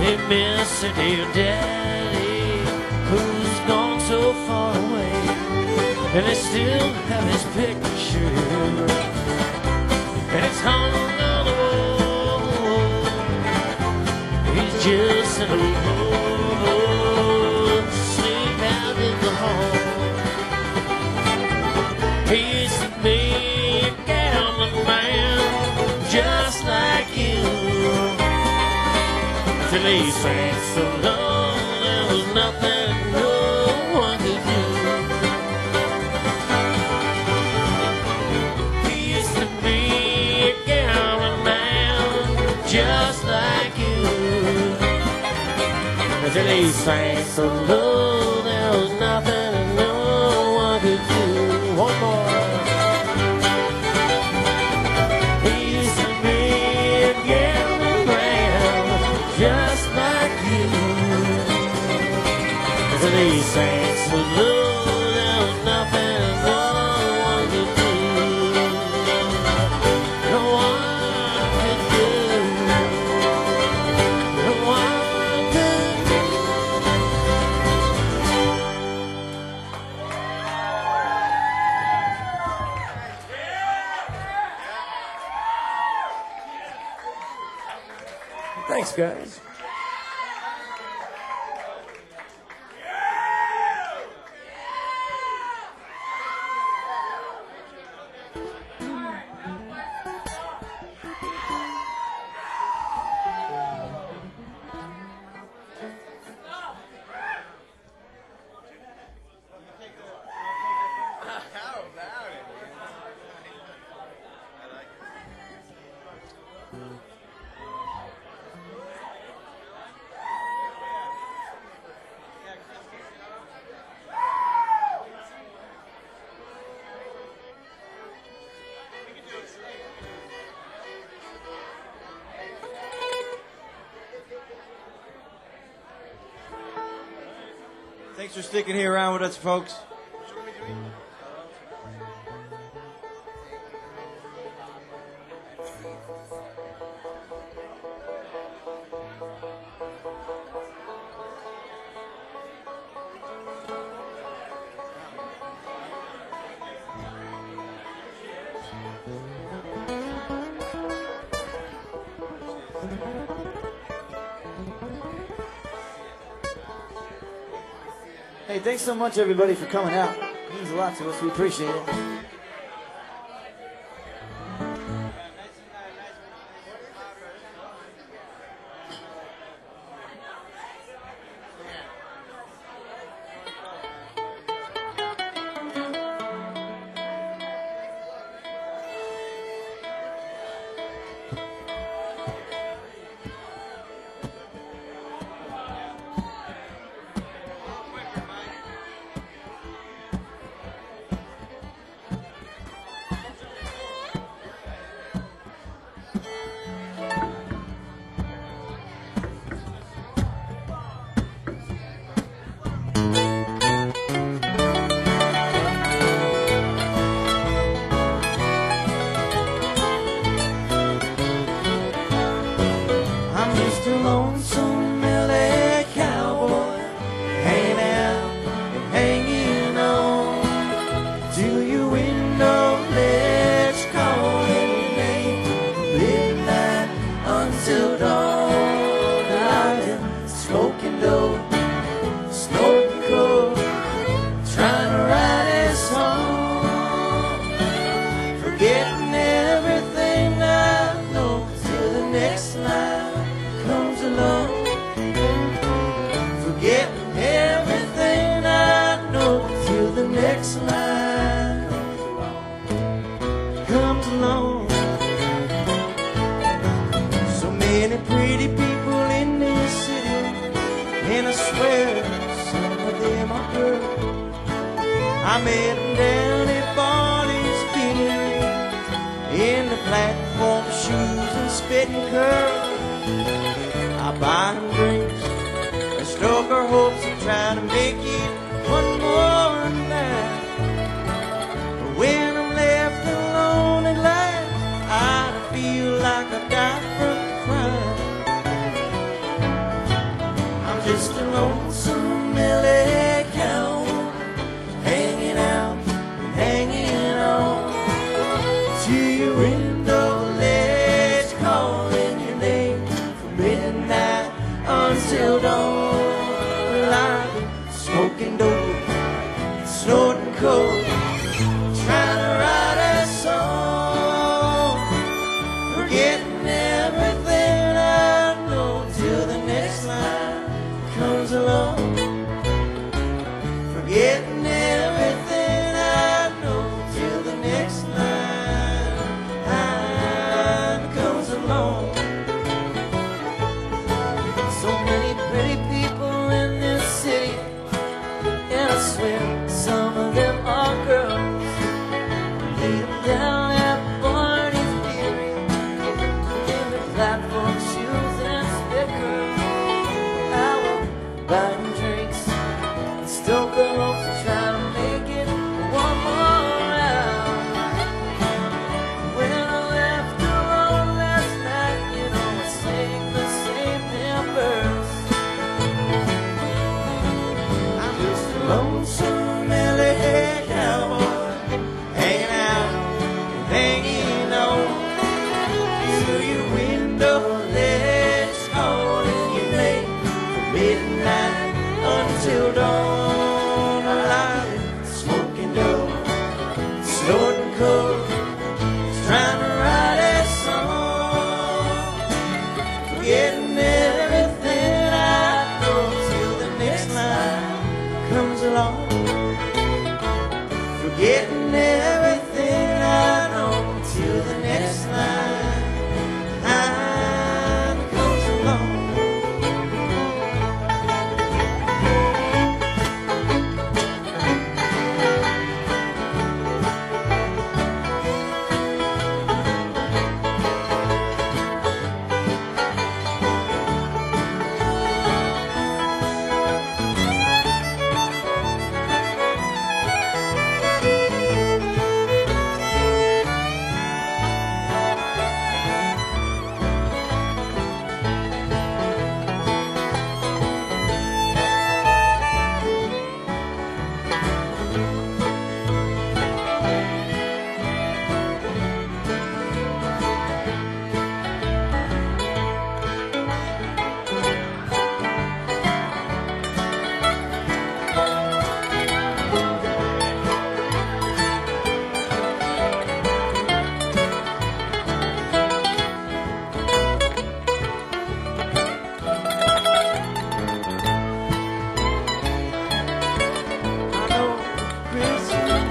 They miss their dear daddy, who's gone so far away, and they still have his picture, and it's hung on the wall. He's just an old sleep out in the hall. He used to be a gambling man, just like you. Till he sang so long, there was nothing no one could do. He used to be a gambling man, just like you. Till he sang so low, there was nothing no one could do. One more. He used to be a gambling man, just like you. Till he sang so low, there was nothing no one could do. No one could do. No one could do. Thanks, guys. Thanks for sticking here around with us, folks. Hey, thanks so much, everybody, for coming out. It means a lot to us. We appreciate it. I'm just a lonesome L A cowboy, hanging out and hanging on to your window ledge, calling your name, midnight until dawn. I've been smoking dope, snorting coke, trying to write a song, forgetting everything I know till the next line comes along, forgetting everything I know till the next line comes along. So many pretty people in this city, and I swear some of them are girls. I met them down at Barney's Beanery, in the platform shoes and spitting curls. I buy them drinks and stroke our hopes and try to make it one more night. But when I'm left alone at last, I feel like I died from crying. just a lonesome L A cowboy, hanging out and hanging on to your window ledge, calling your name from midnight until dawn. Well, I'm smoking dope, snorting coke, trying to write a song, forgetting everything I know till the next line comes along. Forgetting everything I know till the next line comes along. So many pretty people in this city, and I swear some of them are girls. Lead them down at Barney's Beery in their platform shoes and stickers. I will buy them drinks and stoke the hopes to try to make it one more round. When I left alone last night, you know I sang the same damn verse. I'm just a lonesome L A cowboy, hanging out and hanging on to your window ledge, calling your name from midnight until dawn. I'm smoking dope, snorting coke, trying to write a song, forgetting everything I know till the next line comes along. Forgetting everything I know till the next line comes along. I know Chris,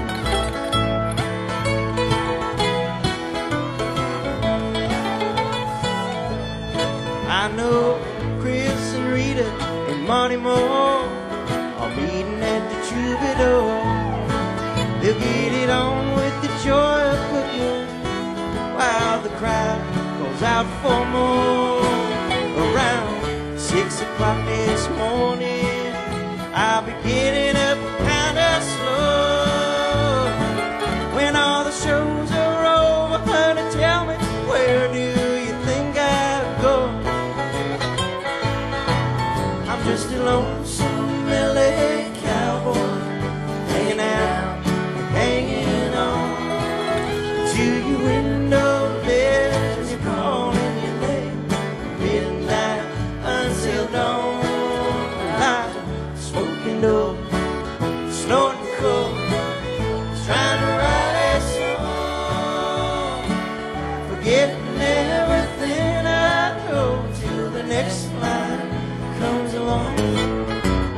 I know Chris and Rita and Monty Moore are meeting at the Troubadour. They'll get it on with the joy of cooking while the crowd goes out for more. Around six o'clock this morning, I'll be getting up kinda slow. When all the shows are over, honey, tell me, where do you think I'll go? I'm just a lonesome L A cowboy, hanging out and hanging on to your window ledge, and you're calling your name midnight until dawn. I'm smoking dope, snorting coke, trying to write a song, forgetting everything I know till the next line comes along.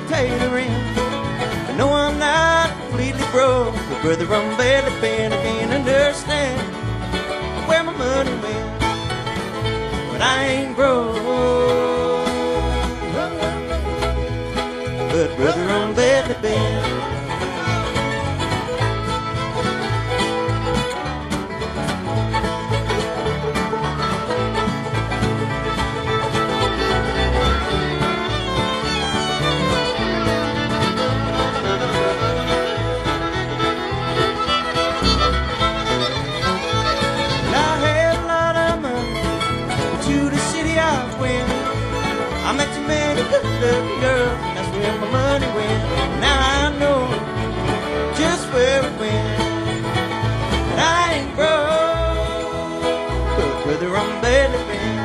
tailoring. I know I'm not completely broke, but brother, I'm badly bent. I can't understand where my money went, but I ain't broke. But brother, I'm badly bent. Lucky girl, that's where my money went. Now I know just where it went. But I ain't broke, but brother, I'm badly bent.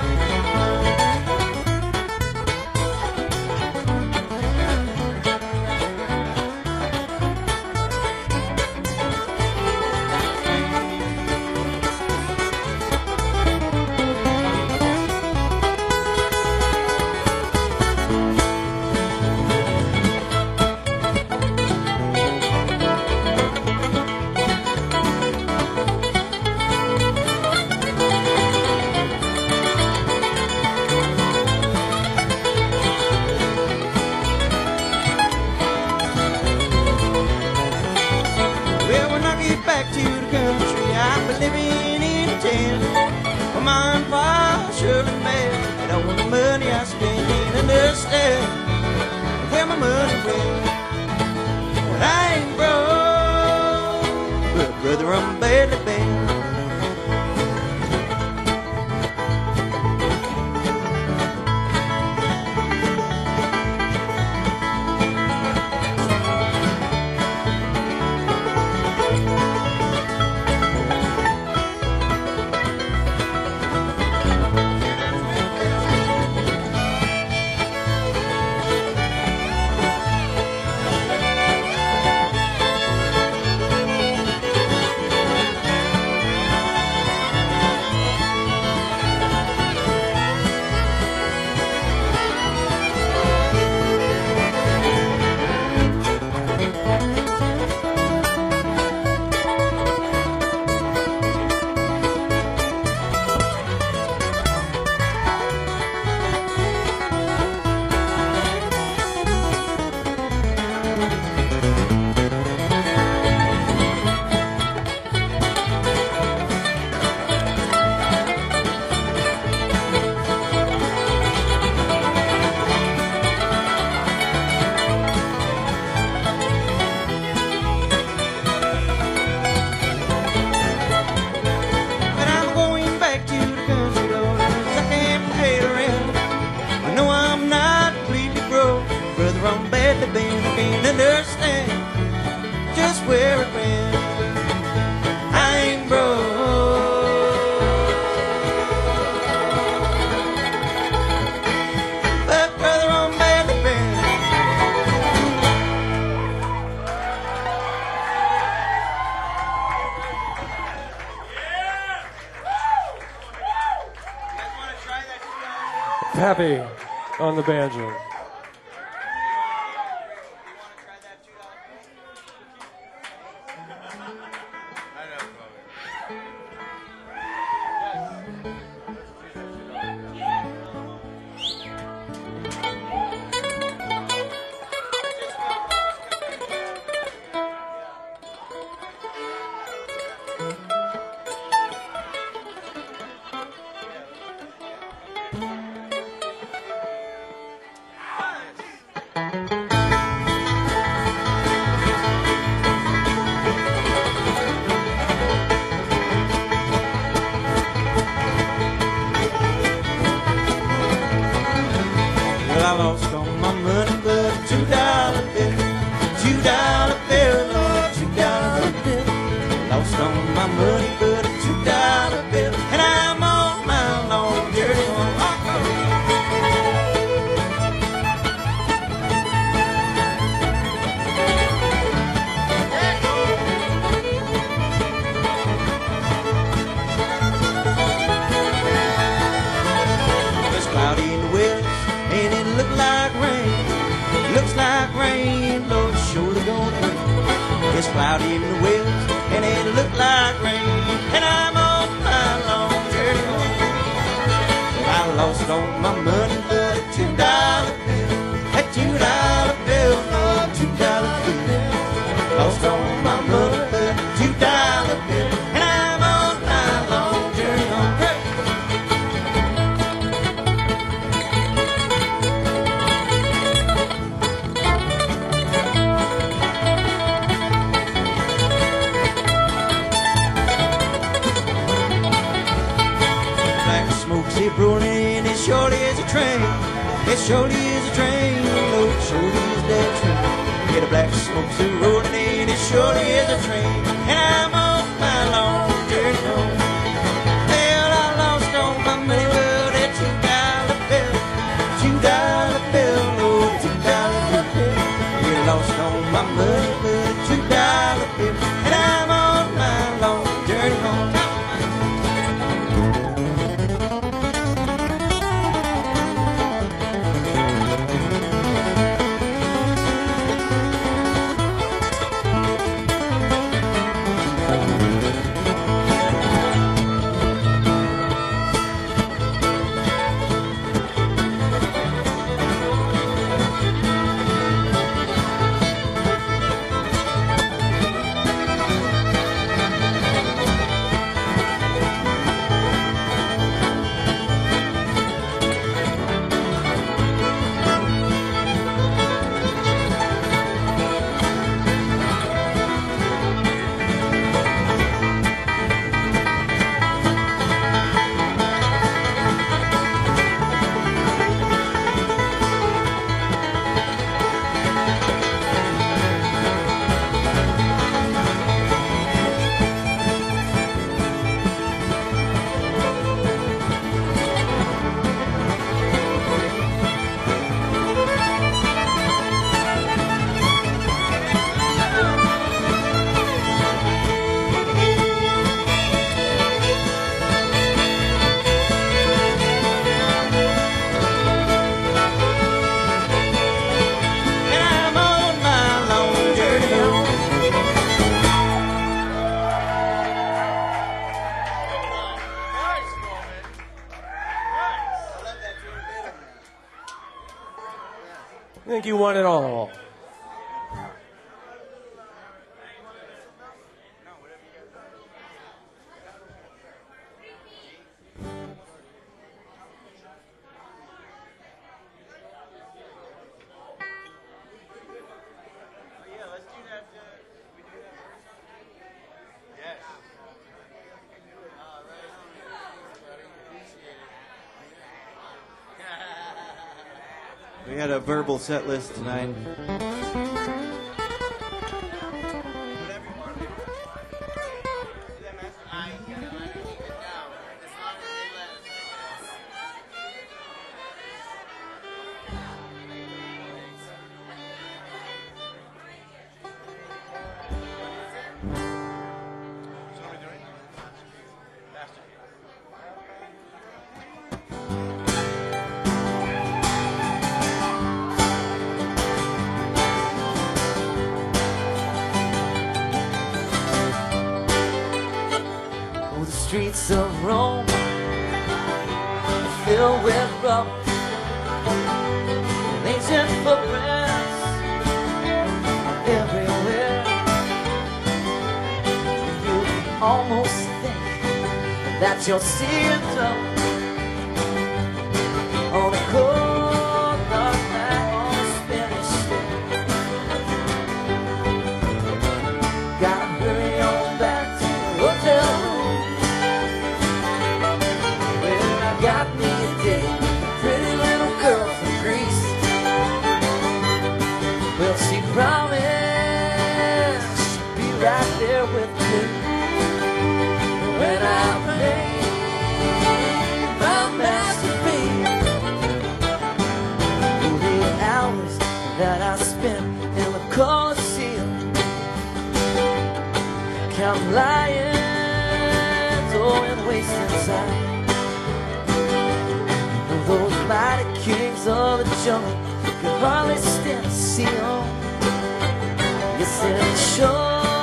Back to the country, I've been living in a tent. My mom and pa surely mad at all the money I spent. Ain't understand where my money went, but I ain't broke, but brother, I'm badly bent. Can't understand just where it went. I ain't broke, but brother, I'm badly bent. Pappy on the banjo. Well, I lost all my money, but a two dollar bill, two dollar bill, Lord, two dollar bill. Lost all my money, but a two dollar bill, and I'm on my long journey home. It's cloudy in the west, and it looked like rain. Looks like It's cloudy in the west, and it looked like rain. And I'm on my long journey home. I lost all my money but a two dollar bill. A two dollar bill, oh, two dollar bill. Lost all my money but a two dollar bill. And I'm on my long journey home. Black smoke keep rolling in, it surely is a train. It surely is a train, oh, it surely is that train. Get a black smoke keep rolling in, it surely is a train. And I'm on my long journey home. Well, I lost all my money, but that two dollar bill, two dollar bill, oh, two dollar bill. We lost all my money, but a two dollar bill. And I'm on my long journey home. And I'm on my long journey home. I think you won it all. We had a verbal set list tonight. Oh, the streets of Rome filled with rubble, ancient footprints everywhere. You almost think that you're seeing trouble on a cold dark night on a Spanish ship. Gotta hurry on back to the hotel room. Well, I got me a date, a pretty little girl from Greece. Well, she promised she'd be right there with me when I paid my master fee. Oh, the hours that I spent in the Colosseum, count lions, oh, and wasting time. Those mighty kings of the jungle could hardly stand to see them. Yes, and sure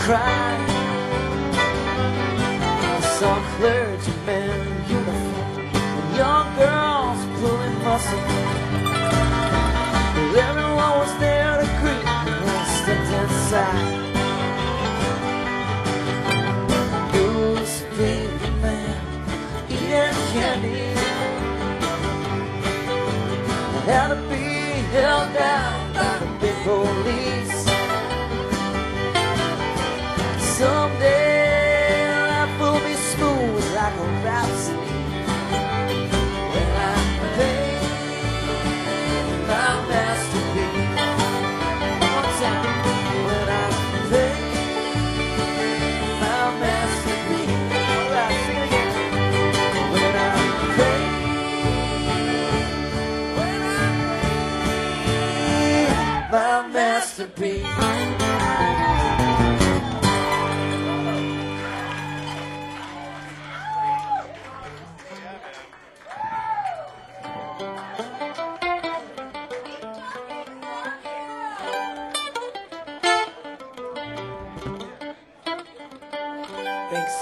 cry. I saw clergymen in uniform and young girls pulling muscle. Everyone was there to greet me when I stepped inside. Bruce, baby man, eating candy. I had to be held down by the big police. Someday life will be smooth like a rhapsody when I play my masterpiece. One time when I play my masterpiece. All right, sing it again. When I play, when I play my masterpiece. Thanks.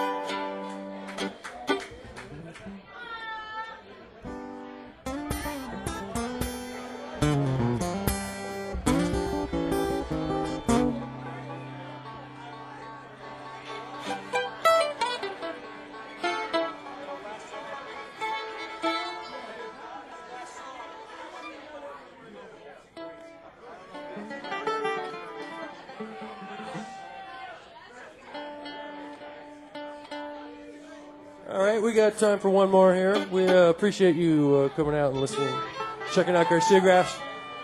All right, we got time for one more here. We uh, appreciate you uh, coming out and listening, checking out Garcia Graphs.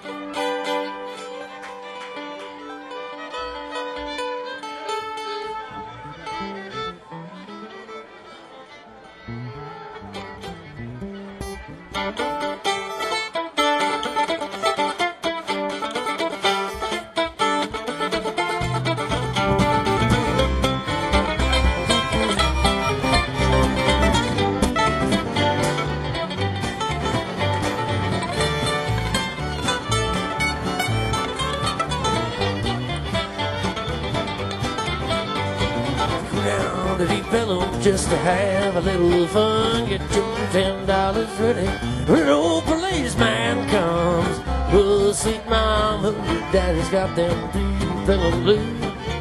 Just to have a little fun, get your ten dollars ready when an old policeman comes. Oh, sweet mama, your daddy's got them deep feeling blue.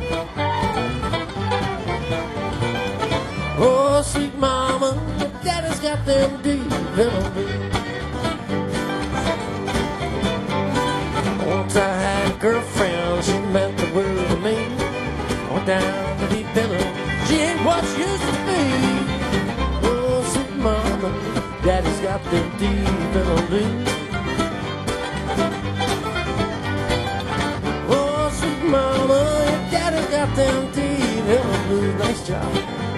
Oh, sweet mama, your daddy's got them deep feeling blue. Once I had a girlfriend, she meant the world to me. Went down to deep feeling. She ain't what she used to be. Oh, sweet mama, daddy's got them deep in a blue. Oh, sweet mama, your daddy's got them deep in a blue. Nice job.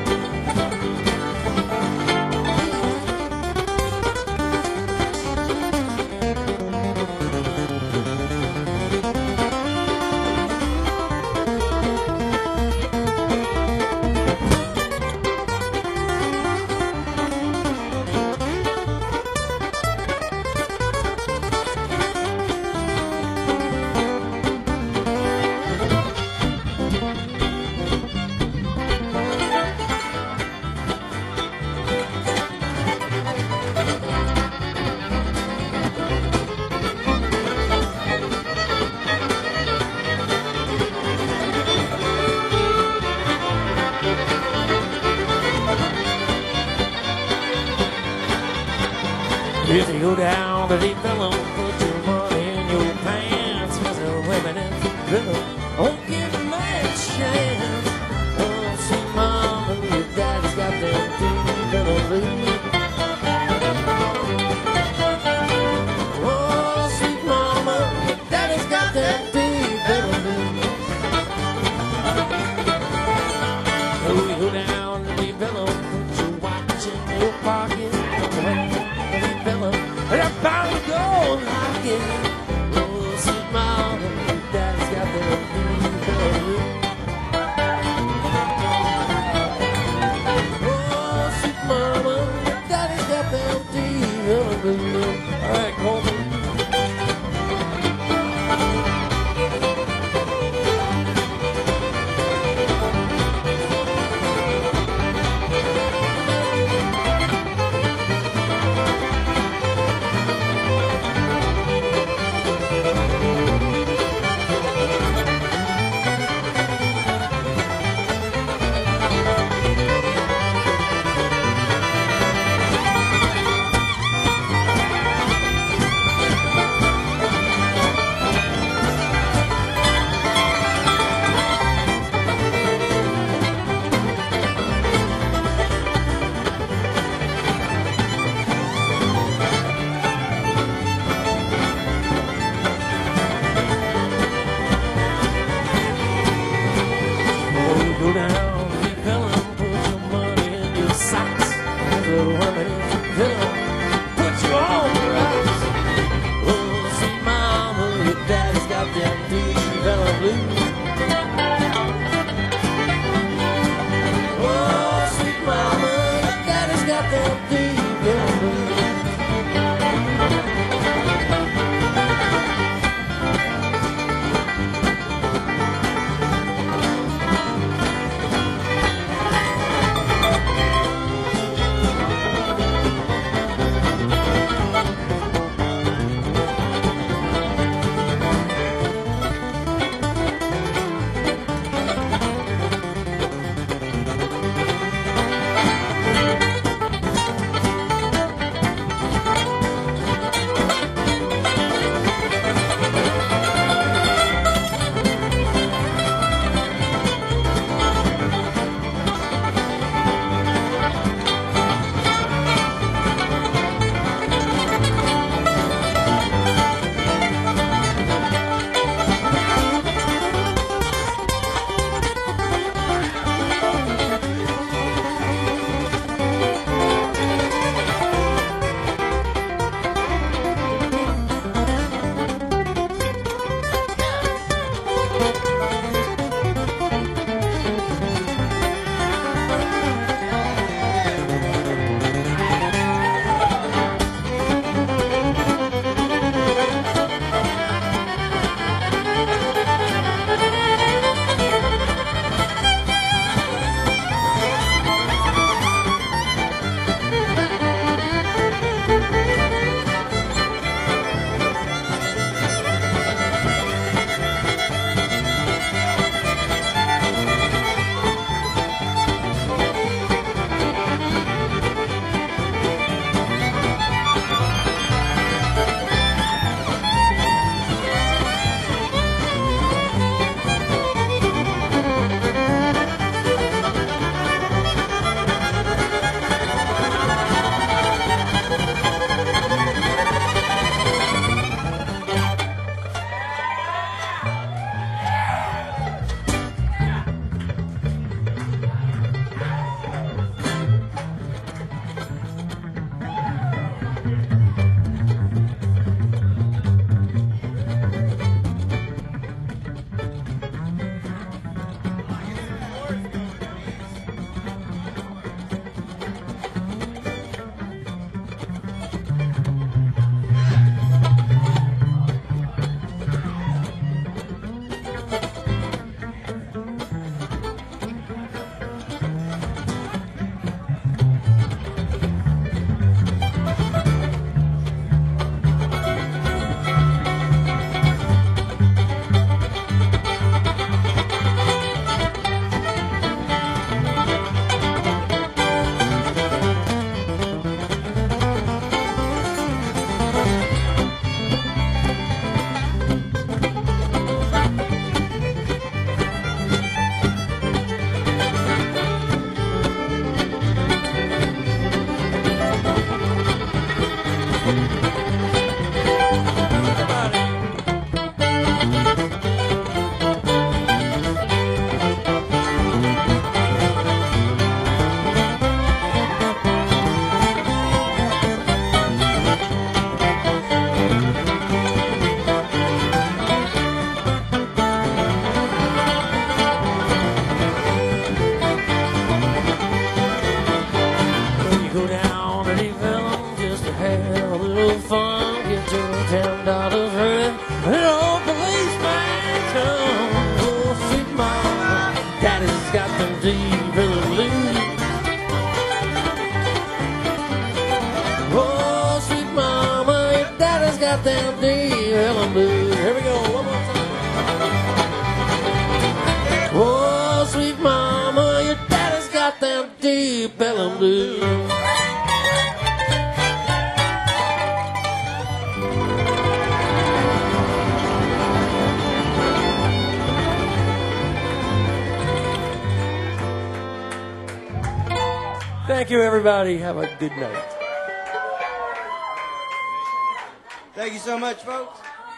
If you go down to deep below, put your money in your pants, 'cause the women in the below won't give a man a chance. Oh, sweet mama, your daddy's got them deep in the blue. Oh, sweet mama, your daddy's got them deep in the blue. Oh, you go down to deep below, put your watch in your pocket. They're bound to go like it. Oh, sweet mama, daddy's got that deep blue. Oh, sweet mama. When you go down to the film just to have a little fun, get your ten dollars rent, and an old policeman come. Oh, sweet mama, daddy's got them deep rhythm blues. Oh, sweet mama, your daddy's got them deep rhythm blues. Here we go, one more time. Oh, sweet mama, your daddy's got them deep rhythm blues. Thank you, everybody. Have a good night. Thank you so much, folks.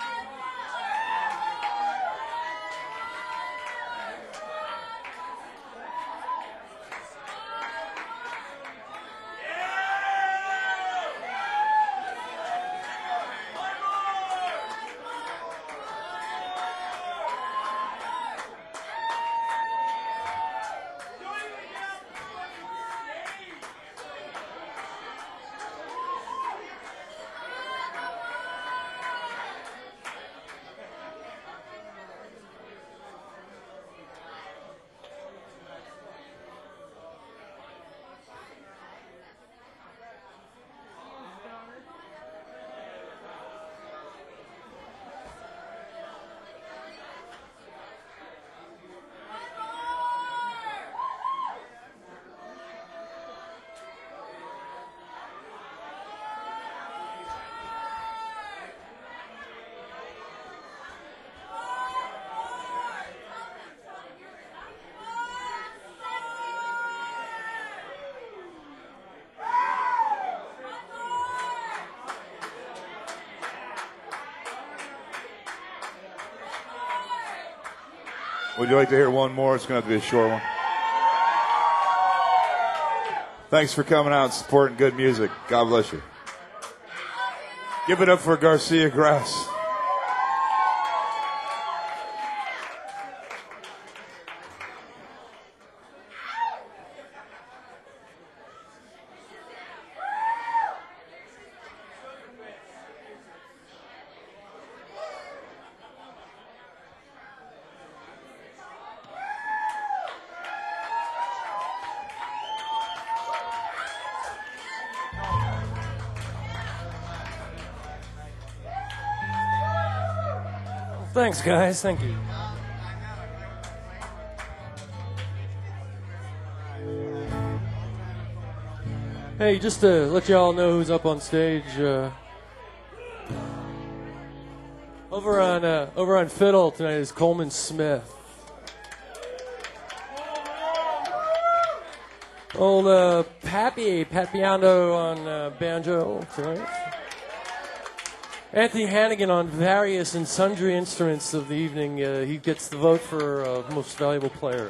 Would you like to hear one more? It's going to have to be a short one. Thanks for coming out and supporting good music. God bless you. Give it up for Garcia Grass. Thanks, guys. Thank you. Hey, just to let y'all know who's up on stage, uh, over on uh, over on fiddle tonight is Coleman Smith. Old uh, Pappy Papiando on uh, banjo tonight. Anthony Hannigan on various and sundry instruments of the evening. Uh, he gets the vote for uh, most valuable player.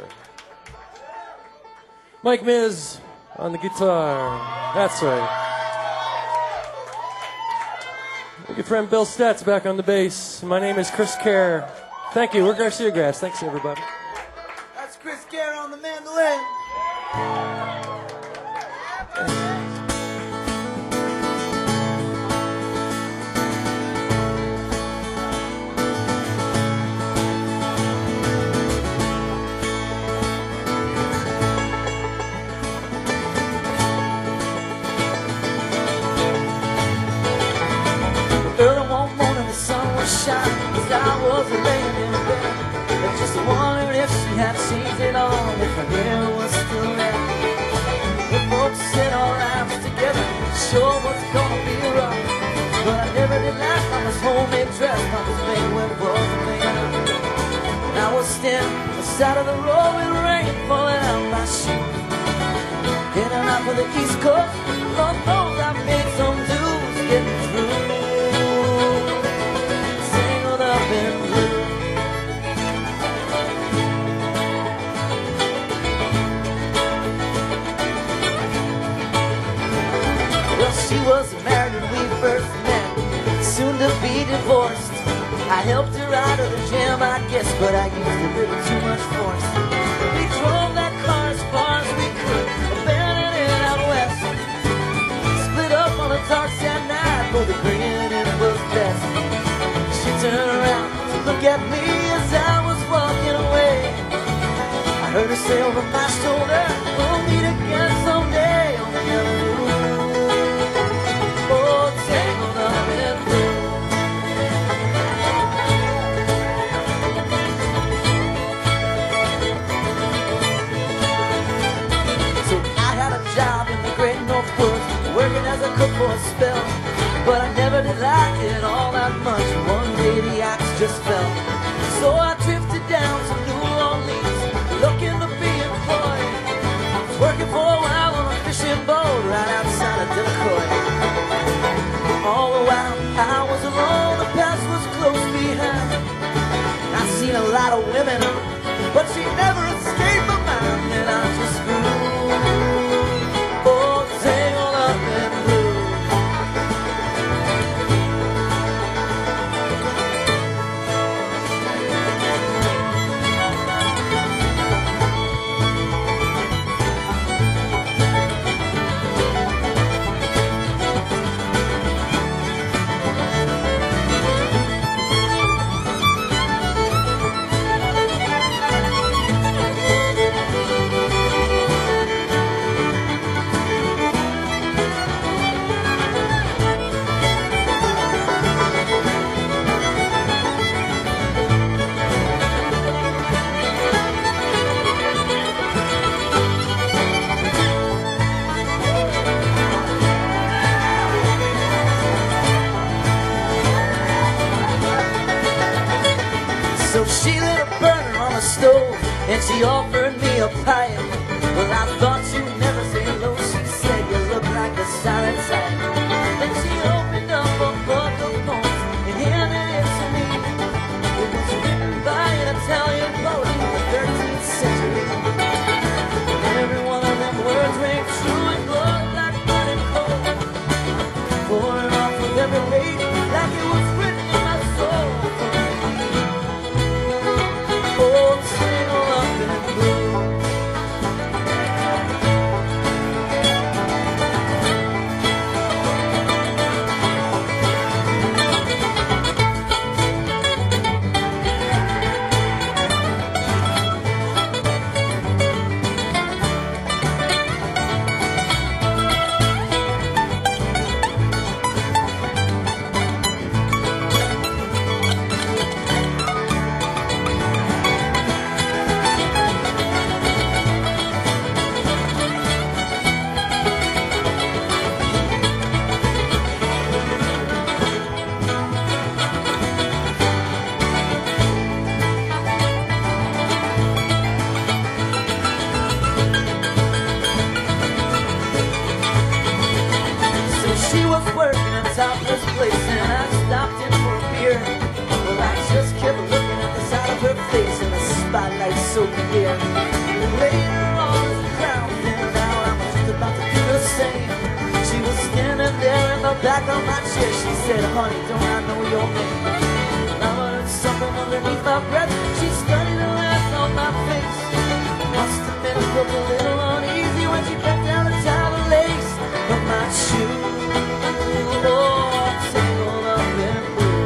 Mike Miz on the guitar. That's right. My good friend Bill Stetz back on the bass. My name is Chris Kerr. Thank you. We're Garcia Grass. Thanks, everybody. That's Chris Kerr on the mandolin. Early one morning the sun was shining as I was laying in bed, and just wondering if she had changed it all, if her hair was still there. The folks said our lives together, sure was gonna be rough, but I never did last. I was homemade dress, I was made when it wasn't made up. And I was standing on the side of the road with rain falling out my shoes, heading out for the East Coast. Lord knows I made some dues getting through. first met, soon to be divorced. I helped her out of the jam, I guess, but I used a little too much force. We drove that car as far as we could, abandoned it out west. Split up on a dark sad night, both agreeing it was best. She turned around to look at me as I was walking away. I heard her say over my shoulder, we'll meet again someday on the avenue. Oh, tangled up in blue. So I had a job in the great North Woods, working as a cook for a spell. But I never did like it all that much. One day the axe just fell. So I drifted down to New Orleans, looking to be employed. I was working for a while on a fishing boat right outside of Decoy. All the while I was alone, the past was close behind. I seen a lot of women, but she never escaped my mind. And I just grew, oh, tangled up in blue. So she lit a burner on the stove and she offered me a pipe. Well, I thought you'd never say hello. She said you look like a silent type. Then she opened up a book of poems and handed it to me. It was written by an Italian poet in the thirteenth century. And every one of them words rang true and glowed like burning coal, pouring off of every page like it was written in my soul. Oh, tangled up in blue. Topless place and I stopped in for a beer. Well, I just kept looking at the side of her face in the spotlight so clear. Later on as the crowd thinned out, I was just about to do the same. She was standing there in the back of my chair. She said, honey, don't I know your name? I heard something underneath my breath. She studied the laugh on my face. Must have been a little uneasy when she kept down the tie of lace of my shoe. Oh, tangled up in blue.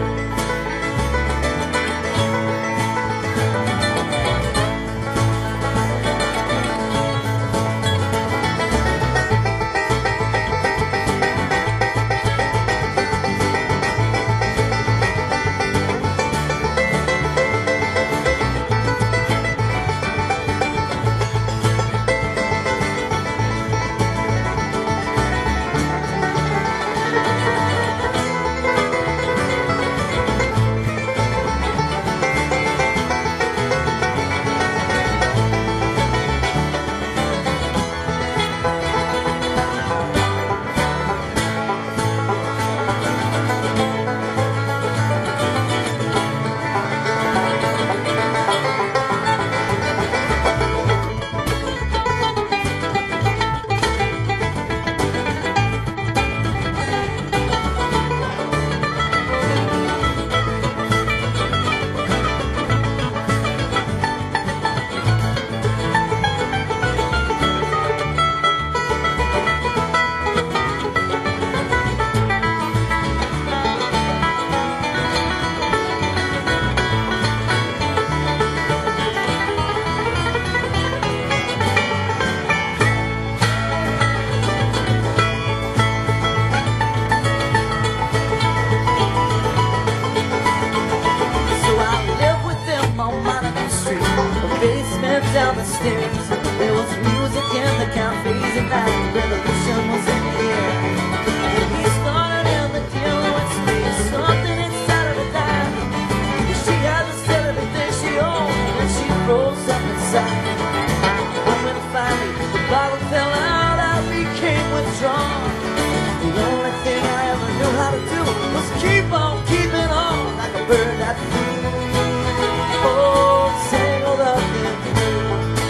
stairs. There was music in the cafes at night. Revolution was in the air. And he started in the dealing space. Something inside of her died. She had to sell everything she owned, and she rose up inside. And when finally the bottle fell out, I became withdrawn. The only thing I ever knew how to do was keep on keeping on, like a bird that flew. Oh, tangled up in blue.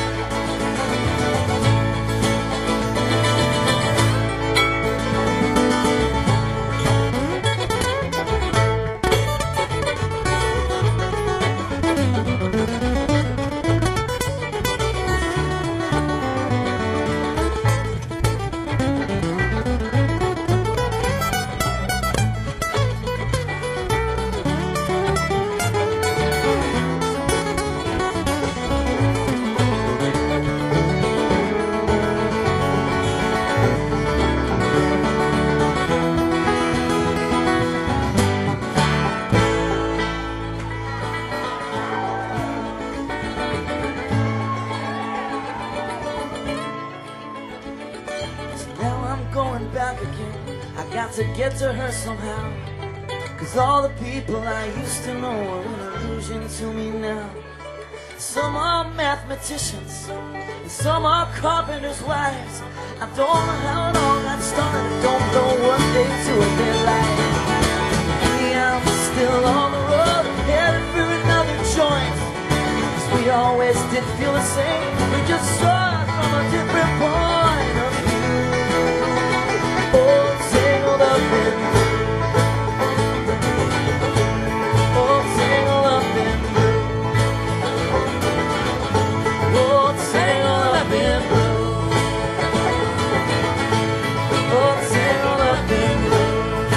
To get to her somehow, 'cause all the people I used to know are an illusion to me now. Some are mathematicians, and some are carpenters' wives. I don't know how it all got started, don't know what they do in their life. Me, I'm still on the road, headed for another joint, 'cause we always did feel the same. We just saw it from a different point of view. Oh, tangled up in blue. Oh, tangled up in blue. Oh, tangled up in blue. Oh, tangled up in blue.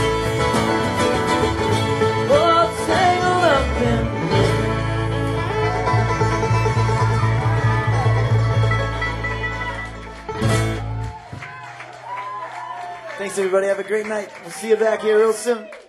Oh, tangled up in blue. Thanks, everybody. Have a great night. We'll see you back here real soon.